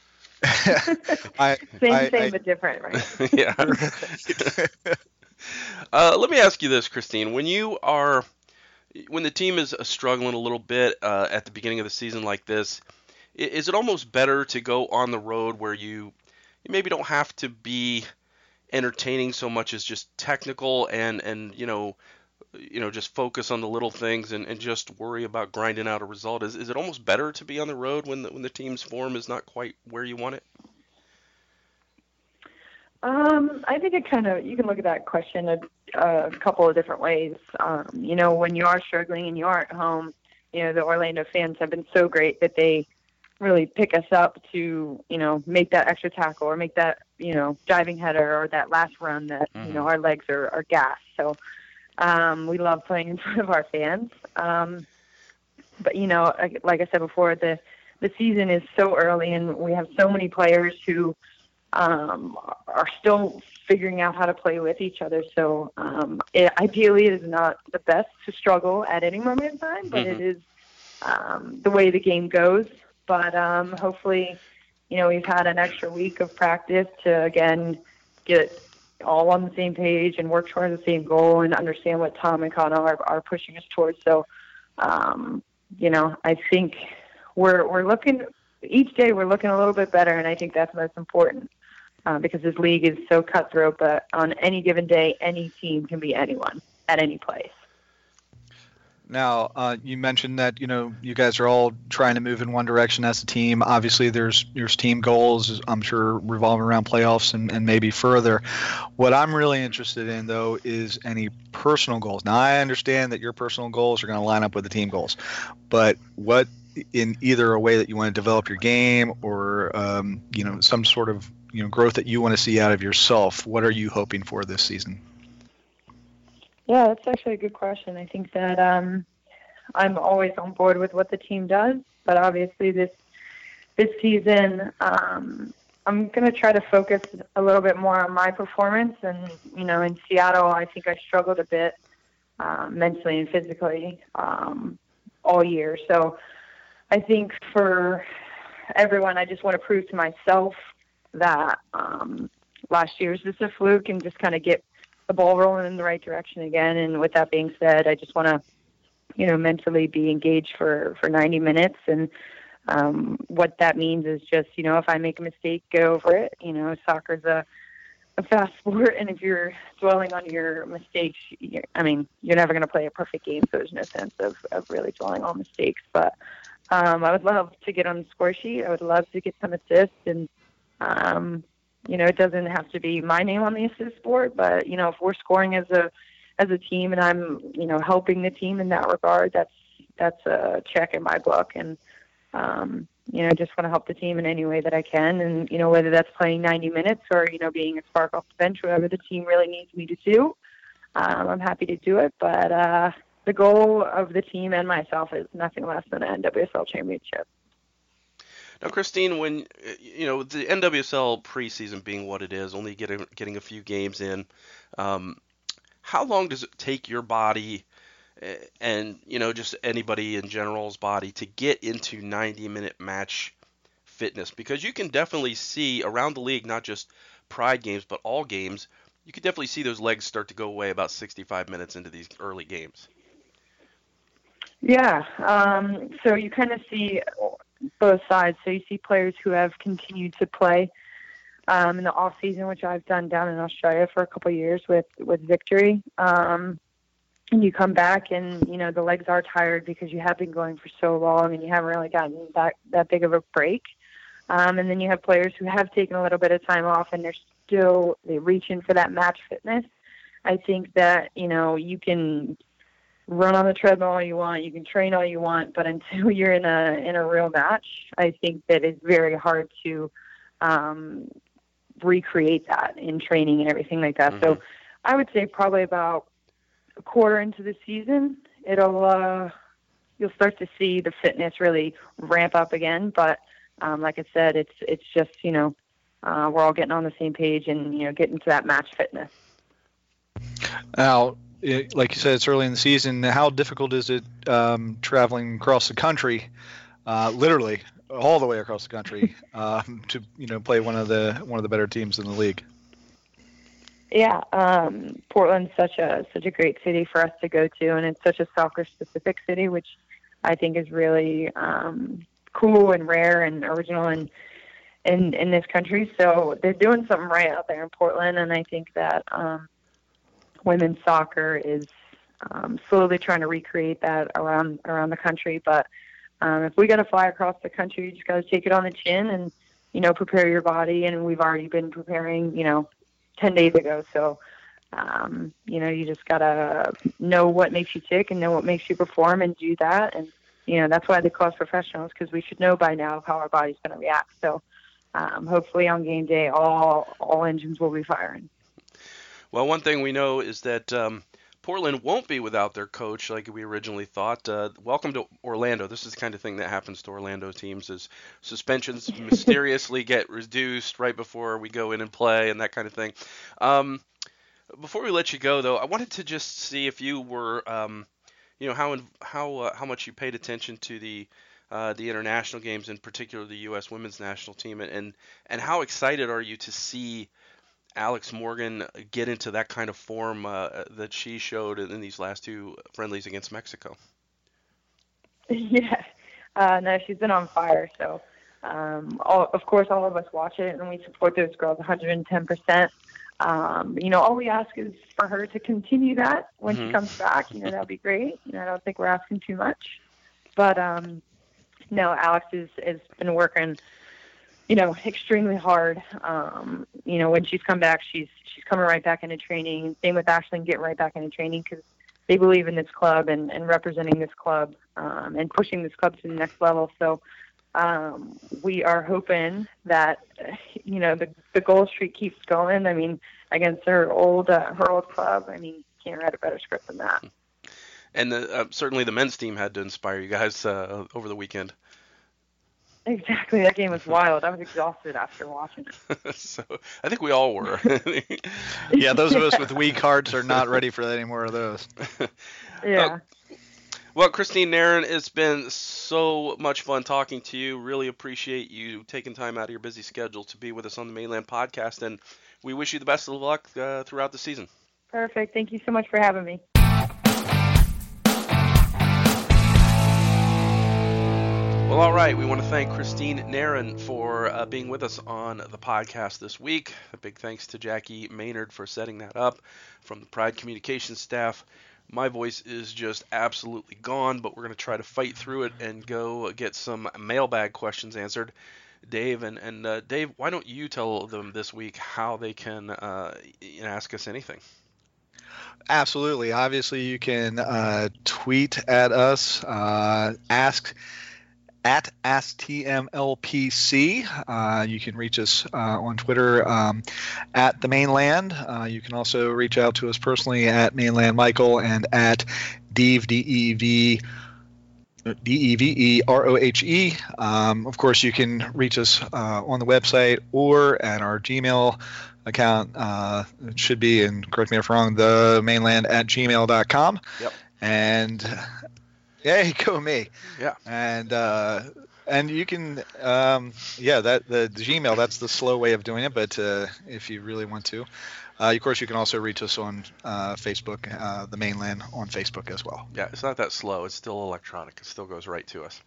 I, same, I, same, I, but different, right? Yeah. uh, let me ask you this, Christine. When you are When the team is struggling a little bit uh, at the beginning of the season like this, is it almost better to go on the road where you, you maybe don't have to be entertaining so much as just technical and, and you know, you know, just focus on the little things and, and just worry about grinding out a result? Is is it almost better to be on the road when the, when the team's form is not quite where you want it? Um, I think it kind of, you can look at that question a, a couple of different ways. Um, you know, when you are struggling and you are at home, you know, the Orlando fans have been so great that they really pick us up to, you know, make that extra tackle or make that, you know, diving header or that last run that, mm-hmm. you know, our legs are, are gassed. So um, we love playing in front of our fans. Um, but, you know, like I said before, the, the season is so early and we have so many players who, um, are still figuring out how to play with each other. So um, it, ideally, it is not the best to struggle at any moment in time, but mm-hmm. it is um, the way the game goes. But um, hopefully, you know, we've had an extra week of practice to, again, get all on the same page and work towards the same goal and understand what Tom and Connell are, are pushing us towards. So, um, you know, I think we're we're looking each day we're looking a little bit better, and I think that's most important. Uh, because this league is so cutthroat, but on any given day, any team can be anyone at any place. Now, uh, you mentioned that, you know, you guys are all trying to move in one direction as a team. Obviously, there's there's team goals, I'm sure, revolving around playoffs and, and maybe further. What I'm really interested in, though, is any personal goals. Now, I understand that your personal goals are going to line up with the team goals, but what in either a way that you want to develop your game or, um, you know, some sort of you know, growth that you want to see out of yourself, what are you hoping for this season? Yeah, that's actually a good question. I think that um, I'm always on board with what the team does, but obviously this this season um, I'm going to try to focus a little bit more on my performance. And, you know, in Seattle, I think I struggled a bit um, mentally and physically um, all year. So I think for everyone, I just want to prove to myself that um, last year was just a fluke and just kind of get the ball rolling in the right direction again. And with that being said, I just want to, you know, mentally be engaged for, for ninety minutes. And um, what that means is just, you know, if I make a mistake, get over it. You know, soccer's a, a fast sport, and if you're dwelling on your mistakes, you're, I mean, you're never going to play a perfect game, so there's no sense of, of really dwelling on mistakes. But um, I would love to get on the score sheet. I would love to get some assists, and Um, you know, it doesn't have to be my name on the assist board, but, you know, if we're scoring as a as a team and I'm, you know, helping the team in that regard, that's that's a check in my book. And, um, you know, I just want to help the team in any way that I can. And, you know, whether that's playing ninety minutes or, you know, being a spark off the bench, whatever the team really needs me to do, um, I'm happy to do it. But uh, the goal of the team and myself is nothing less than an N W S L championship. Now, Christine, when, you know, the N W S L preseason being what it is, only getting getting a few games in, um, how long does it take your body and, you know, just anybody in general's body to get into ninety-minute match fitness? Because you can definitely see around the league, not just Pride games, but all games, you can definitely see those legs start to go away about sixty-five minutes into these early games. Yeah. Um, so you kind of see both sides. So you see players who have continued to play um, in the off season, which I've done down in Australia for a couple of years with with Victory. Um, and you come back, and you know the legs are tired because you have been going for so long, and you haven't really gotten that that big of a break. Um, and then you have players who have taken a little bit of time off, and they're still they're reaching for that match fitness. I think that you know you can run on the treadmill all you want, you can train all you want, but until you're in a in a real match, I think that it's very hard to um, recreate that in training and everything like that. Mm-hmm. So I would say probably about a quarter into the season, it'll uh, you'll start to see the fitness really ramp up again. But um, like I said, it's it's just you know uh, we're all getting on the same page and you know getting to that match fitness. Now, it, like you said, it's early in the season. How difficult is it um, traveling across the country, uh, literally all the way across the country, um, to you know play one of the one of the better teams in the league? Yeah, um, Portland's such a such a great city for us to go to, and it's such a soccer-specific city, which I think is really um, cool and rare and original in, in in this country. So they're doing something right out there in Portland, and I think that. Um, Women's soccer is um, slowly trying to recreate that around around the country. But um, if we got to fly across the country, you just got to take it on the chin and, you know, prepare your body. And we've already been preparing, you know, ten days ago. So, um, you know, you just got to know what makes you tick and know what makes you perform and do that. And, you know, that's why they call us professionals, because we should know by now how our body's going to react. So um, hopefully on game day, all all engines will be firing. Well, one thing we know is that um, Portland won't be without their coach like we originally thought. Uh, welcome to Orlando. This is the kind of thing that happens to Orlando teams, is suspensions mysteriously get reduced right before we go in and play and that kind of thing. Um, before we let you go, though, I wanted to just see if you were, um, you know, how how uh, how much you paid attention to the uh, the international games, in particular the U S women's national team, and and how excited are you to see Alex Morgan get into that kind of form uh, that she showed in these last two friendlies against Mexico? Yeah, uh, no, she's been on fire. So, um, all, of course, all of us watch it, and we support those girls one hundred ten percent. Um, you know, all we ask is for her to continue that when mm-hmm. she comes back. You know, that'd be great. You know, I don't think we're asking too much. But, um, no, Alex has, has been working you know, extremely hard. Um, you know, when she's come back, she's she's coming right back into training. Same with Ashlyn, getting right back into training because they believe in this club and, and representing this club um, and pushing this club to the next level. So um, we are hoping that, you know, the, the goal streak keeps going. I mean, against her old uh, her old club, I mean, can't write a better script than that. And the, uh, certainly the men's team had to inspire you guys uh, over the weekend. Exactly. That game was wild. I was exhausted after watching it. So I think we all were. Yeah, those of us with weak hearts are not ready for any more of those. Yeah. Uh, well, Christine Nairn, it's been so much fun talking to you. Really appreciate you taking time out of your busy schedule to be with us on the Mainland Podcast, and we wish you the best of luck uh, throughout the season. Perfect. Thank you so much for having me. Well, all right. We want to thank Christine Nairn for uh, being with us on the podcast this week. A big thanks to Jackie Maynard for setting that up from the Pride Communications staff. My voice is just absolutely gone, but we're going to try to fight through it and go get some mailbag questions answered. Dave, and, and uh, Dave, why don't you tell them this week how they can uh, ask us anything? Absolutely. Obviously, you can uh, tweet at us, uh, ask at Ask T M L P C. Uh, you can reach us uh, on Twitter um, at the Mainland. Uh, you can also reach out to us personally at Mainland Michael and at Deve, D E V D E V E R O H E. Um, of course, you can reach us uh, on the website or at our Gmail account. Uh, it should be, and correct me if I'm wrong, the mainland at gmail dot com. Yep. And yay, go me. Yeah. And uh, and you can, um, yeah, that the, the Gmail, that's the slow way of doing it. But uh, if you really want to, uh, of course, you can also reach us on uh, Facebook, uh, the Mainland on Facebook as well. Yeah, it's not that slow. It's still electronic. It still goes right to us.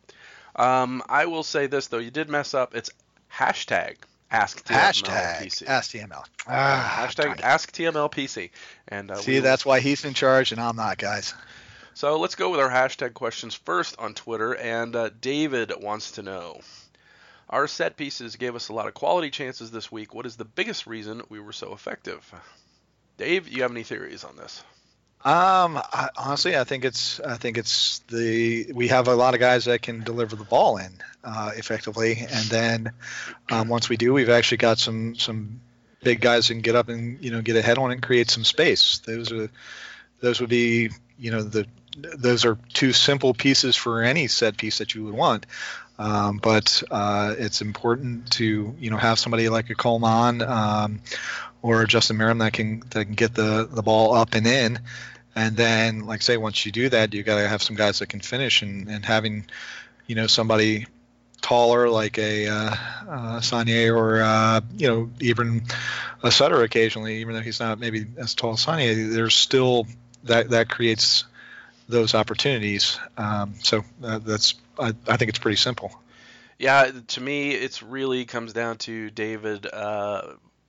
Um, I will say this though, you did mess up. It's hashtag Ask T M L P C. Hashtag Ask T M L. Ah, hashtag Ask T M L P C. And uh, see, we'll... that's why he's in charge and I'm not, guys. So let's go with our hashtag questions first on Twitter. And uh, David wants to know, our set pieces gave us a lot of quality chances this week. What is the biggest reason we were so effective? Dave, you have any theories on this? Um, I, honestly, I think it's I think it's the we have a lot of guys that can deliver the ball in uh, effectively, and then um, once we do, we've actually got some some big guys that can get up and you know get ahead on it and create some space. Those are those would be you know the those are two simple pieces for any set piece that you would want. Um, but uh, it's important to you know have somebody like a Coleman um, or Justin Merrim that can that can get the, the ball up and in, and then like I say, once you do that, you got to have some guys that can finish, and, and having you know somebody taller like a uh, uh, Saunier or uh, you know even a Sutter occasionally, even though he's not maybe as tall as Saunier, there's still that that creates those opportunities. Um, so uh, that's I, I think it's pretty simple. Yeah, to me, it's really comes down to David, uh,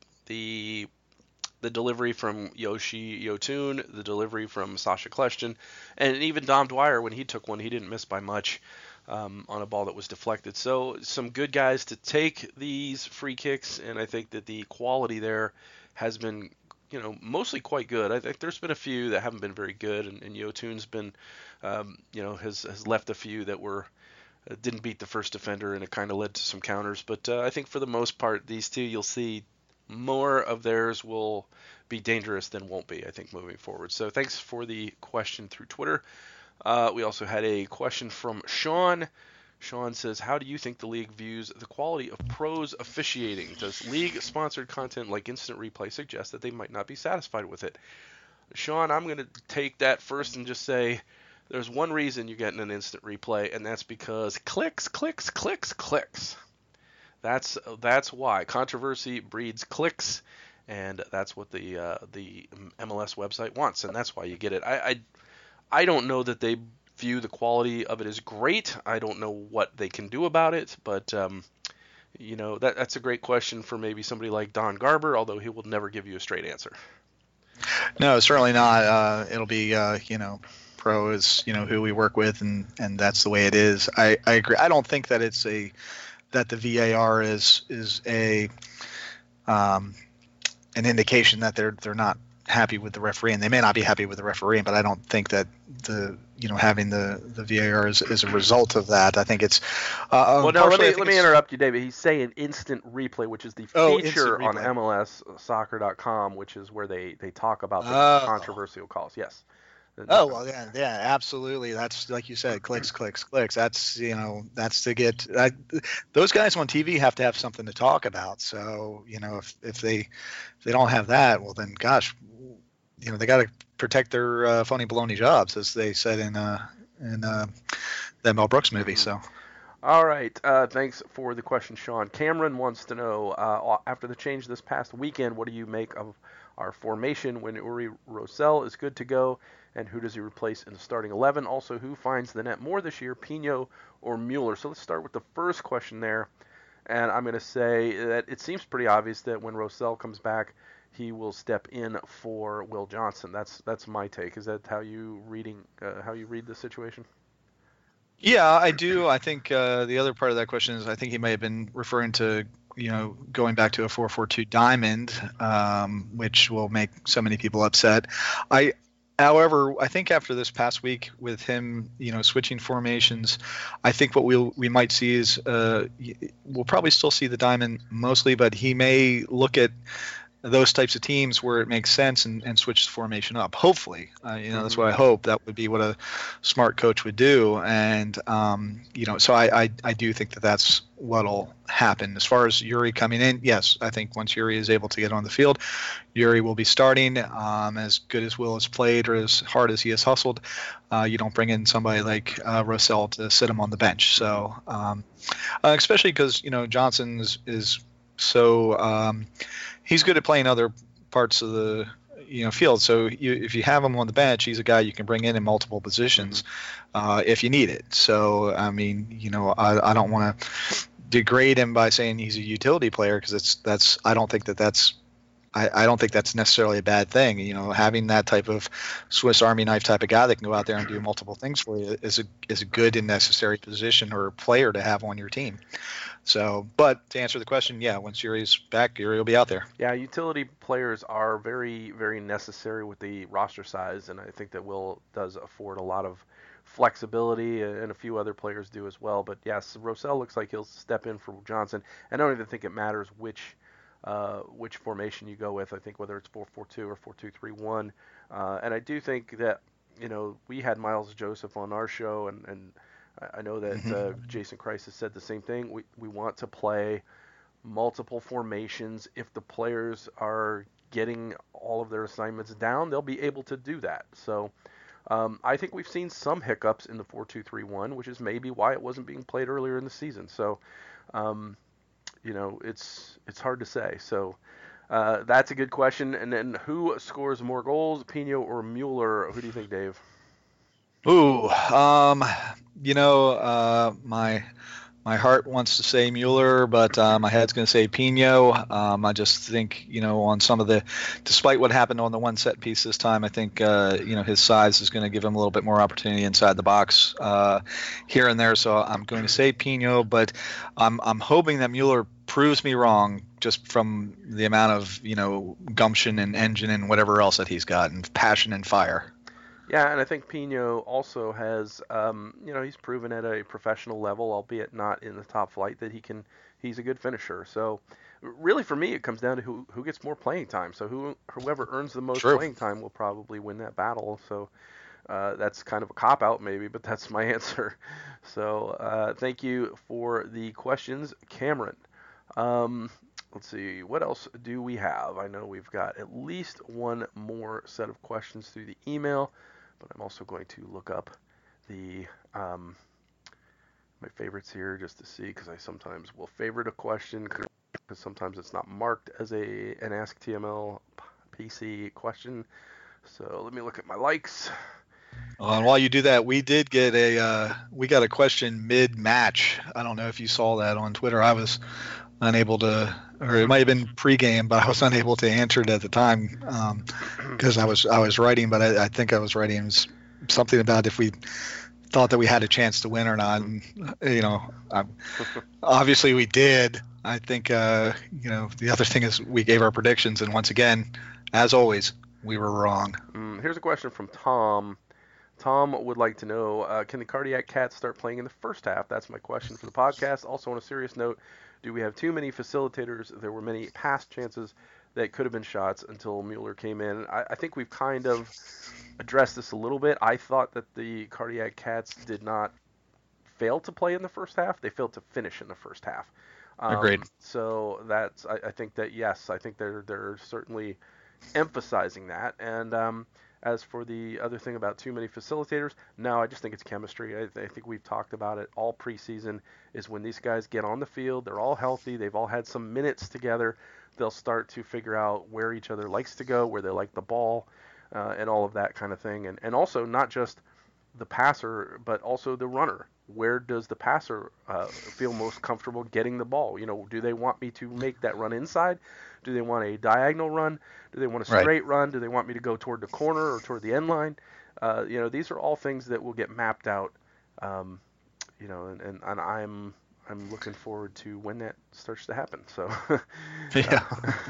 the the delivery from Yoshi Yotun, the delivery from Sasha Kleshton, and even Dom Dwyer, when he took one, he didn't miss by much um, on a ball that was deflected. So some good guys to take these free kicks, and I think that the quality there has been you know, mostly quite good. I think there's been a few that haven't been very good, and, and Yotun's been, um, you know, has has left a few that were uh, didn't beat the first defender, and it kind of led to some counters. But uh, I think for the most part, these two, you'll see more of theirs will be dangerous than won't be, I think, moving forward. So thanks for the question through Twitter. Uh, we also had a question from Sean. Sean says, how do you think the league views the quality of pros officiating? Does league-sponsored content like Instant Replay suggest that they might not be satisfied with it? Sean, I'm going to take that first and just say there's one reason you're getting an Instant Replay, and that's because clicks, clicks, clicks, clicks. That's that's why. Controversy breeds clicks, and that's what the uh, the M L S website wants, and that's why you get it. I I, I don't know that they view the quality of it as great. I don't know what they can do about it, but um, you know that that's a great question for maybe somebody like Don Garber, although he will never give you a straight answer. No, certainly not. Uh, it'll be uh, you know, pro is you know who we work with, and, and that's the way it is. I, I agree. I don't think that it's a that the V A R is is a um, an indication that they're they're not happy with the referee, and they may not be happy with the referee, but I don't think that the you know having the the V A R is, is a result of that. I think it's uh, well no let me let me interrupt you, David. He's saying Instant Replay, which is the oh, feature on M L S soccer dot com, which is where they they talk about the oh. controversial calls. Yes. Oh well, yeah, yeah, absolutely. That's like you said, clicks, clicks, clicks. That's you know, that's to get I, those guys on T V have to have something to talk about. So you know, if if they if they don't have that, well then, gosh, you know, they got to protect their uh, phony baloney jobs, as they said in uh, in uh, that Mel Brooks movie. So. All right. Uh, thanks for the question, Sean. Cameron wants to know, uh, after the change this past weekend, what do you make of our formation when Uri Rosell is good to go, and who does he replace in the starting eleven? Also, who finds the net more this year, Pino or Mueller? So let's start with the first question there, and I'm going to say that it seems pretty obvious that when Rosell comes back, he will step in for Will Johnson. That's that's my take. Is that how you reading uh, how you read the situation? Yeah, I do. I think uh, the other part of that question is I think he may have been referring to, you know, going back to a four four two diamond, um, which will make so many people upset. I, however, I think after this past week with him, you know, switching formations, I think what we'll we might see is uh, we'll probably still see the diamond mostly, but he may look at those types of teams where it makes sense and, and switch the formation up. Hopefully, uh, you know, mm-hmm. that's what I hope. That would be what a smart coach would do. And, um, you know, so I, I, I do think that that's what'll happen. As far as Uri coming in, yes, I think once Uri is able to get on the field, Uri will be starting. Um, as good as Will has played or as hard as he has hustled, uh, you don't bring in somebody like uh, Rosell to sit him on the bench. So, um, uh, especially because, you know, Johnson is, is so um, – he's good at playing other parts of the, you know field. So you, if you have him on the bench, he's a guy you can bring in in multiple positions uh, if you need it. So I mean, you know, I, I don't want to degrade him by saying he's a utility player because it's that's I don't think that that's I, I don't think that's necessarily a bad thing. You know, having that type of Swiss Army knife type of guy that can go out there and do multiple things for you is a is a good and necessary position or player to have on your team. So, but to answer the question, yeah, once Yuri's back, Yuri will be out there. Yeah, utility players are very, very necessary with the roster size, and I think that Will does afford a lot of flexibility, and a few other players do as well. But yes, Rosell looks like he'll step in for Johnson. I don't even think it matters which uh, which formation you go with. I think whether it's four four two or four two three one, uh, and I do think that you know we had Miles Joseph on our show, and and I know that uh, Jason Christ has said the same thing. We we want to play multiple formations. If the players are getting all of their assignments down, they'll be able to do that. So um, I think we've seen some hiccups in the four two three one, which is maybe why it wasn't being played earlier in the season. So um, you know, it's it's hard to say. So uh, that's a good question. And then who scores more goals, Pino or Mueller? Who do you think, Dave? Ooh, um, you know, uh, my my heart wants to say Mueller, but uh, my head's going to say Pino. Um, I just think, you know, on some of the, despite what happened on the one set piece this time, I think, uh, you know, his size is going to give him a little bit more opportunity inside the box uh, here and there. So I'm going to say Pino, but I'm I'm hoping that Mueller proves me wrong just from the amount of, you know, gumption and engine and whatever else that he's got and passion and fire. Yeah, and I think Pino also has, um, you know, he's proven at a professional level, albeit not in the top flight, that he can, he's a good finisher. So really for me, it comes down to who, who gets more playing time. So who, whoever earns the most True. playing time will probably win that battle. So uh, that's kind of a cop-out maybe, but that's my answer. So uh, thank you for the questions, Cameron. Um, let's see, what else do we have? I know we've got at least one more set of questions through the email, but I'm also going to look up the um, my favorites here just to see, because I sometimes will favorite a question because sometimes it's not marked as a an Ask T M L P C question. So let me look at my likes. Uh, and while you do that, we did get a uh, we got a question mid match. I don't know if you saw that on Twitter. I was unable to, or it might have been pregame, but I was unable to answer it at the time because um, I was I was writing, but I, I think I was writing something about if we thought that we had a chance to win or not. And, you know, I, obviously we did. I think uh, you know the other thing is we gave our predictions, and once again, as always, we were wrong. Mm, here's a question from Tom. Tom would like to know, uh, can the Cardiac Cats start playing in the first half? That's my question for the podcast. Also, on a serious note, do we have too many facilitators? There were many past chances that could have been shots until Mueller came in. I, I think we've kind of addressed this a little bit. I thought that the Cardiac Cats did not fail to play in the first half. They failed to finish in the first half. Um, Agreed. So that's, I, I think that, yes, I think they're, they're certainly emphasizing that. And um, as for the other thing about too many facilitators, no, I just think it's chemistry. I, I think we've talked about it all preseason, is when these guys get on the field, they're all healthy, they've all had some minutes together, they'll start to figure out where each other likes to go, where they like the ball, uh, and all of that kind of thing. And, and also not just the passer, but also the runner. Where does the passer uh, feel most comfortable getting the ball? You know, do they want me to make that run inside? Do they want a diagonal run? Do they want a straight right. run? Do they want me to go toward the corner or toward the end line? Uh, you know, these are all things that will get mapped out. Um, you know, and, and, and I'm I'm looking forward to when that starts to happen. So, yeah.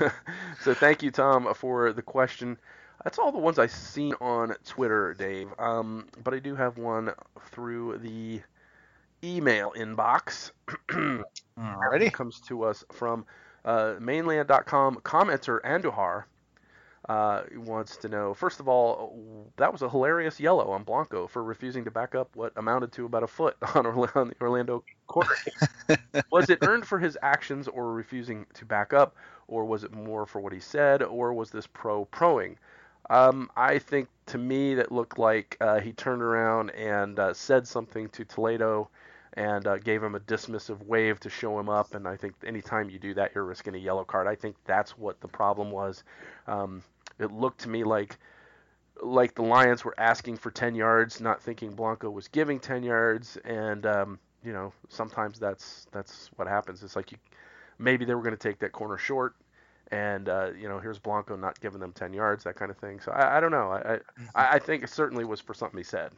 So thank you, Tom, for the question. That's all the ones I've seen on Twitter, Dave. Um, but I do have one through the email inbox. Alrighty. It comes to us from uh, mainland dot com commenter Andujar. Uh, wants to know, first of all, that was a hilarious yellow on Blanco for refusing to back up what amounted to about a foot on, Orlando, on the Orlando corner. Was it earned for his actions or refusing to back up, or was it more for what he said, or was this pro-proing? Um, I think, to me, that looked like uh, he turned around and uh, said something to Toledo and uh, gave him a dismissive wave to show him up, and I think anytime you do that, you're risking a yellow card. I think that's what the problem was. Um, it looked to me like like the Lions were asking for ten yards, not thinking Blanco was giving ten yards, and um, you know, sometimes that's that's what happens. It's like you maybe they were going to take that corner short, and uh, you know, here's Blanco not giving them ten yards, that kind of thing. So I, I don't know. I, I I think it certainly was for something he said.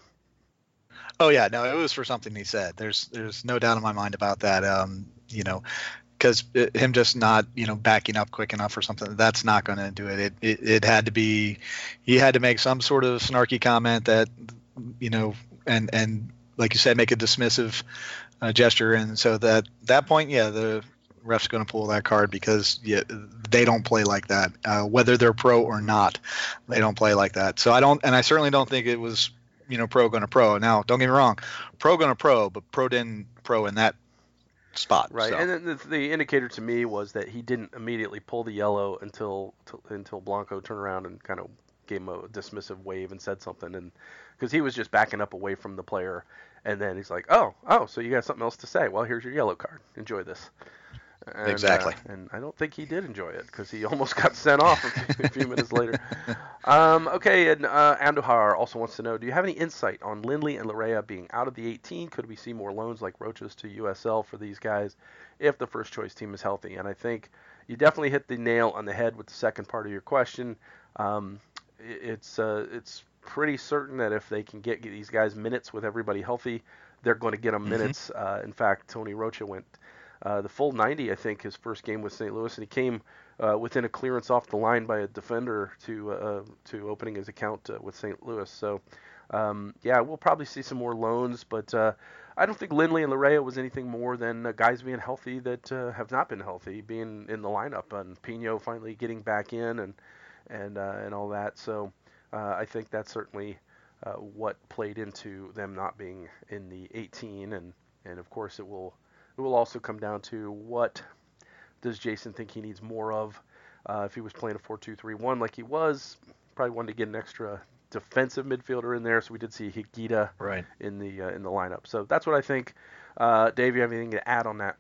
Oh yeah, no, it was for something he said. There's there's no doubt in my mind about that. Um, you know, because him just not you know backing up quick enough or something, that's not going to do it. It, it. it had to be, he had to make some sort of snarky comment that, you know, and and like you said, make a dismissive uh, gesture, and so that that point, yeah, the ref's going to pull that card because yeah, they don't play like that. Uh, whether they're pro or not, they don't play like that. So I don't, and I certainly don't think it was, you know, pro going to pro. Now, don't get me wrong, pro going to pro, but pro didn't pro in that spot. Right, so. and then the, the indicator to me was that he didn't immediately pull the yellow until t- until Blanco turned around and kind of gave him a dismissive wave and said something, and because he was just backing up away from the player, and then he's like, oh, oh, so you got something else to say? Well, here's your yellow card. Enjoy this. And, exactly. Uh, and I don't think he did enjoy it because he almost got sent off a few, a few minutes later. Um, okay, and uh, Andujar also wants to know, do you have any insight on Lindley and Larea being out of the eighteen? Could we see more loans like Rocha's to U S L for these guys if the first choice team is healthy? And I think you definitely hit the nail on the head with the second part of your question. Um, it, it's uh, it's pretty certain that if they can get, get these guys minutes with everybody healthy, they're going to get them mm-hmm. minutes. Uh, in fact, Tony Rocha went Uh, the full ninety, I think, his first game with Saint Louis, and he came uh, within a clearance off the line by a defender to uh, to opening his account uh, with Saint Louis. So, um, yeah, we'll probably see some more loans, but uh, I don't think Lindley and Larea was anything more than uh, guys being healthy that uh, have not been healthy, being in the lineup, and Pino finally getting back in and and uh, and all that. So, uh, I think that's certainly uh, what played into them not being in the eighteen, and and of course it will. It will also come down to what does Jason think he needs more of. Uh, if he was playing a four two three one like he was, probably wanted to get an extra defensive midfielder in there. So we did see Higuita right. in the uh, in the lineup. So that's what I think. Uh, Dave, you have anything to add on that?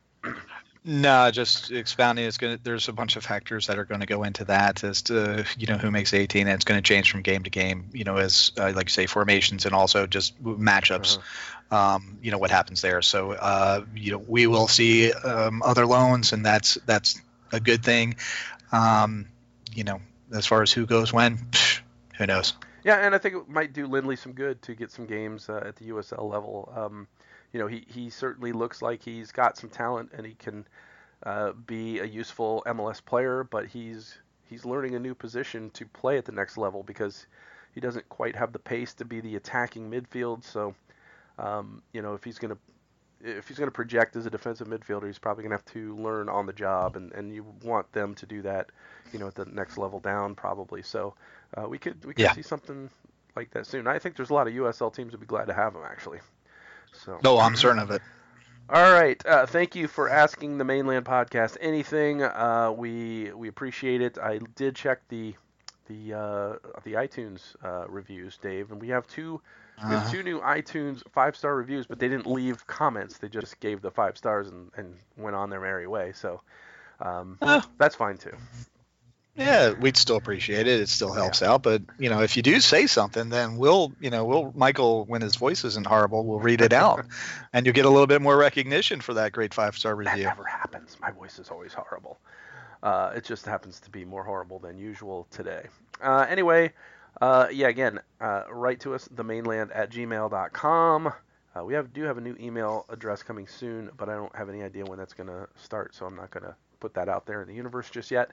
No, just expounding. It's gonna. There's a bunch of factors that are going to go into that as to you know who makes eighteen, and it's going to change from game to game. You know, as uh, like you say, formations and also just matchups. Uh-huh. Um, you know what happens there. So uh, you know we will see um, other loans, and that's that's a good thing. Um, you know, as far as who goes when, psh, who knows? Yeah, and I think it might do Lindley some good to get some games uh, at the U S L level. Um, you know, he, he certainly looks like he's got some talent and he can uh, be a useful M L S player, but he's he's learning a new position to play at the next level because he doesn't quite have the pace to be the attacking midfield. So, um, you know, if he's going to if he's going to project as a defensive midfielder, he's probably going to have to learn on the job, and, and you want them to do that, you know, at the next level down probably. So uh, we could we could yeah. see something like that soon. I think there's a lot of U S L teams would be glad to have him actually. So. No, I'm certain of it. All right. Uh, thank you for asking the Mainland Podcast anything. Uh, we we appreciate it. I did check the the uh, the iTunes uh, reviews, Dave, and we have two uh-huh. we have two new iTunes five star reviews, but they didn't leave comments. They just gave the five stars and, and went on their merry way. So um, uh. that's fine too. Yeah, we'd still appreciate it. It still helps yeah. out. But, you know, if you do say something, then we'll, you know, we'll, Michael, when his voice isn't horrible, we'll read it out. And you'll get a little bit more recognition for that great five-star review. That never happens. My voice is always horrible. Uh, it just happens to be more horrible than usual today. Uh, anyway, uh, yeah, again, uh, write to us, the mainland at gmail dot com. Uh, we have do have a new email address coming soon, but I don't have any idea when that's going to start, so I'm not going to put that out there in the universe just yet.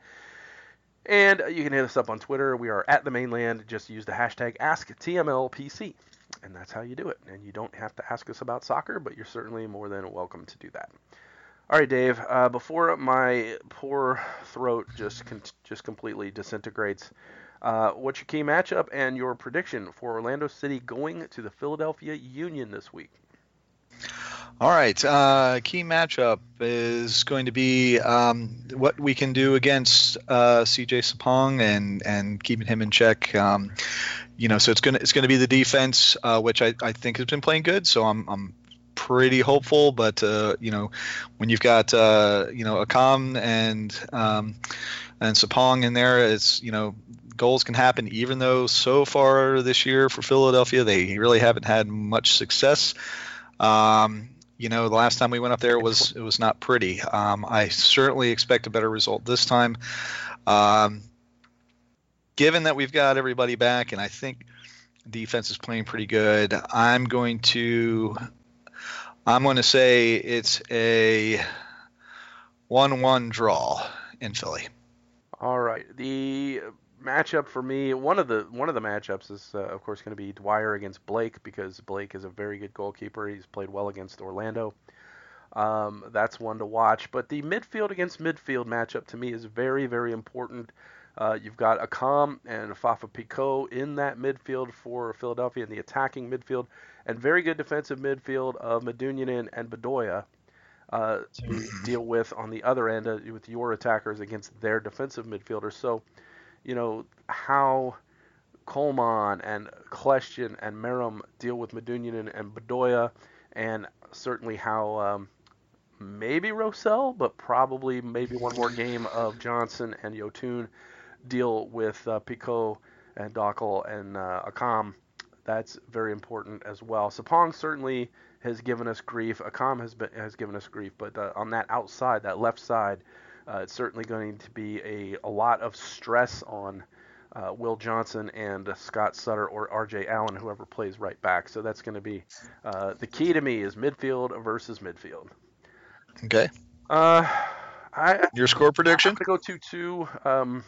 And you can hit us up on Twitter. We are at the Mainland. Just use the hashtag Ask T M L P C, and that's how you do it. And you don't have to ask us about soccer, but you're certainly more than welcome to do that. All right, Dave. Uh, before my poor throat just con- just completely disintegrates, uh, what's your key matchup and your prediction for Orlando City going to the Philadelphia Union this week? All right. Uh, key matchup is going to be um, what we can do against uh, C J Sapong and and keeping him in check. Um, you know, so it's gonna it's gonna be the defense, uh, which I, I think has been playing good. So I'm I'm pretty hopeful. But uh, you know, when you've got uh, you know Akam and um, and Sapong in there, it's you know goals can happen, even though so far this year for Philadelphia, they really haven't had much success. Um, you know, the last time we went up there, it was it was not pretty. Um, I certainly expect a better result this time. Um, given that we've got everybody back, and I think defense is playing pretty good, I'm going to I'm going to say it's a one one draw in Philly. All right. The matchup for me, one of the one of the matchups is uh, of course going to be Dwyer against Blake, because Blake is a very good goalkeeper. He's played well against Orlando. Um, that's one to watch. But the midfield against midfield matchup to me is very, very important. Uh, you've got Akam and Fafa Picault in that midfield for Philadelphia in the attacking midfield, and very good defensive midfield of Medunjanin and Bedoya uh, to deal with on the other end uh, with your attackers against their defensive midfielders. So, you know, how Coleman and Kleshtin and Meram deal with Medunjanin and Bedoya, and certainly how um, maybe Rosell, but probably maybe one more game of Johnson and Yotun deal with uh, Picault and Dockel and uh, Akam. That's very important as well. Sapong certainly has given us grief. Akam has been, has given us grief, but uh, on that outside, that left side, uh, it's certainly going to be a, a lot of stress on uh, Will Johnson and uh, Scott Sutter or R J Allen, whoever plays right back. So that's going to be uh, the key to me is midfield versus midfield. Okay. Uh, I Your score prediction? I'm going to go two two. Um,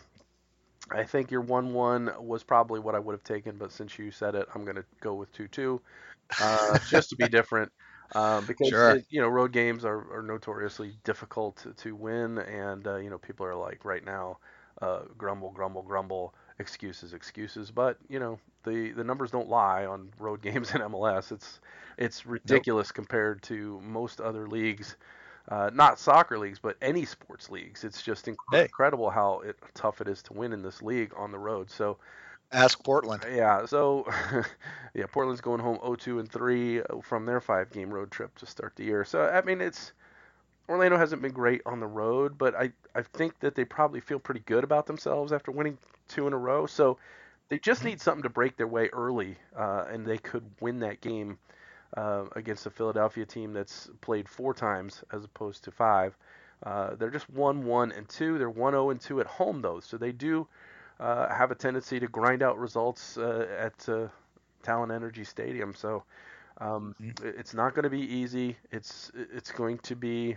I think your one one was probably what I would have taken, but since you said it, I'm going to go with two two, uh, just to be different. Um, because Sure. it, you know road games are, are notoriously difficult to, to win, and uh, you know people are like right now, uh, grumble, grumble, grumble, excuses, excuses. But you know the, the numbers don't lie on road games in M L S. It's it's ridiculous nope. compared to most other leagues. Uh, not soccer leagues, but any sports leagues. It's just inc- hey. incredible how it, tough it is to win in this league on the road. So, ask Portland. Yeah. So, yeah, Portland's going home oh two and three from their five-game road trip to start the year. So, I mean, it's Orlando hasn't been great on the road, but I I think that they probably feel pretty good about themselves after winning two in a row. So, they just mm-hmm. need something to break their way early, uh, and they could win that game. Uh, against a Philadelphia team that's played four times as opposed to five. Uh, they're just one one and two. They're one oh and two at home, though. So they do uh, have a tendency to grind out results uh, at uh, Talon Energy Stadium. So um, mm-hmm. it's not going to be easy. It's it's going to be,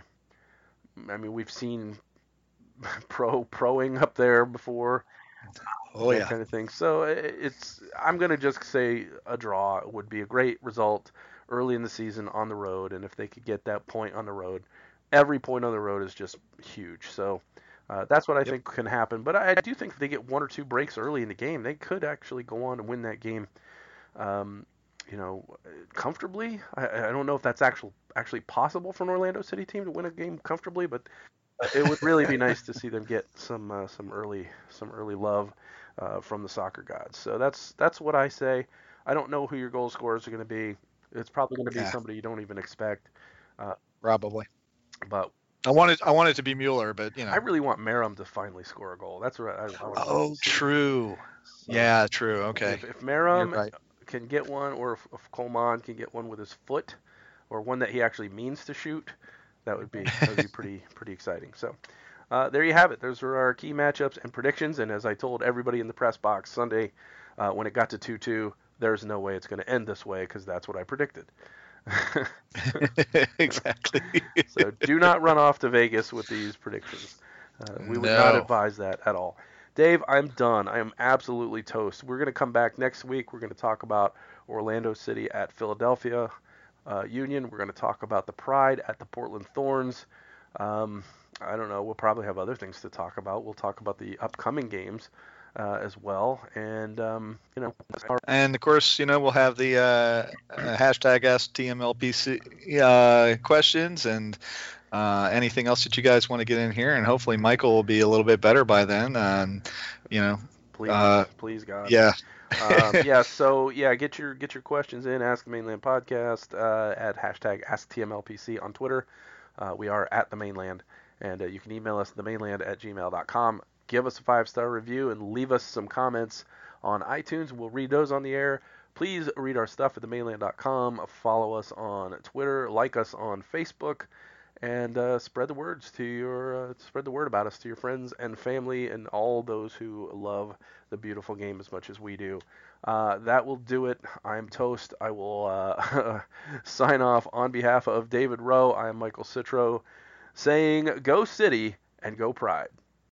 I mean, we've seen pro proing up there before. Oh, that yeah. kind of thing. So it's I'm going to just say a draw would be a great result early in the season on the road, and if they could get that point on the road, every point on the road is just huge. So uh, that's what I yep. think can happen. But I, I do think if they get one or two breaks early in the game, they could actually go on and win that game, um, you know, comfortably. I, I don't know if that's actual actually possible for an Orlando City team to win a game comfortably, but it would really be nice to see them get some uh, some early some early love uh, from the soccer gods. So that's that's what I say. I don't know who your goal scorers are going to be. It's probably going to be yeah. somebody you don't even expect. Uh, probably. But I wanted I wanted it to be Mueller, but you know. I really want Meram to finally score a goal. That's what I. I oh, true. So, yeah, true. Okay. If, if Meram right. can get one, or if, if Coleman can get one with his foot, or one that he actually means to shoot, that would be that would be pretty pretty exciting. So. Uh, there you have it. Those are our key matchups and predictions. And as I told everybody in the press box Sunday, uh, when it got to two two, there's no way it's going to end this way because that's what I predicted. Exactly. So do not run off to Vegas with these predictions. Uh, we would no. not advise that at all. Dave, I'm done. I am absolutely toast. We're going to come back next week. We're going to talk about Orlando City at Philadelphia uh, Union. We're going to talk about the Pride at the Portland Thorns. Um, I don't know. We'll probably have other things to talk about. We'll talk about the upcoming games uh, as well, and um, you know. Our- and of course, you know, we'll have the uh, uh, hashtag Ask T M L P C uh, questions and uh, anything else that you guys want to get in here, and hopefully Michael will be a little bit better by then. Um, you know, please, uh, please, God. Yeah. um, yeah. So yeah, get your get your questions in. Ask the Mainland Podcast uh, at hashtag Ask T M L P C on Twitter. Uh, we are at the Mainland. And uh, you can email us, the mainland at gmail dot com. give us a five-star review and leave us some comments on iTunes. We'll read those on the air. Please read our stuff at the mainland dot com. Follow us on Twitter. Like us on Facebook. And uh, spread the words to your uh, spread the word about us to your friends and family and all those who love the beautiful game as much as we do. Uh, that will do it. I'm Toast. I will uh, sign off on behalf of David Rowe. I am Michael Citro, saying go City and go Pride.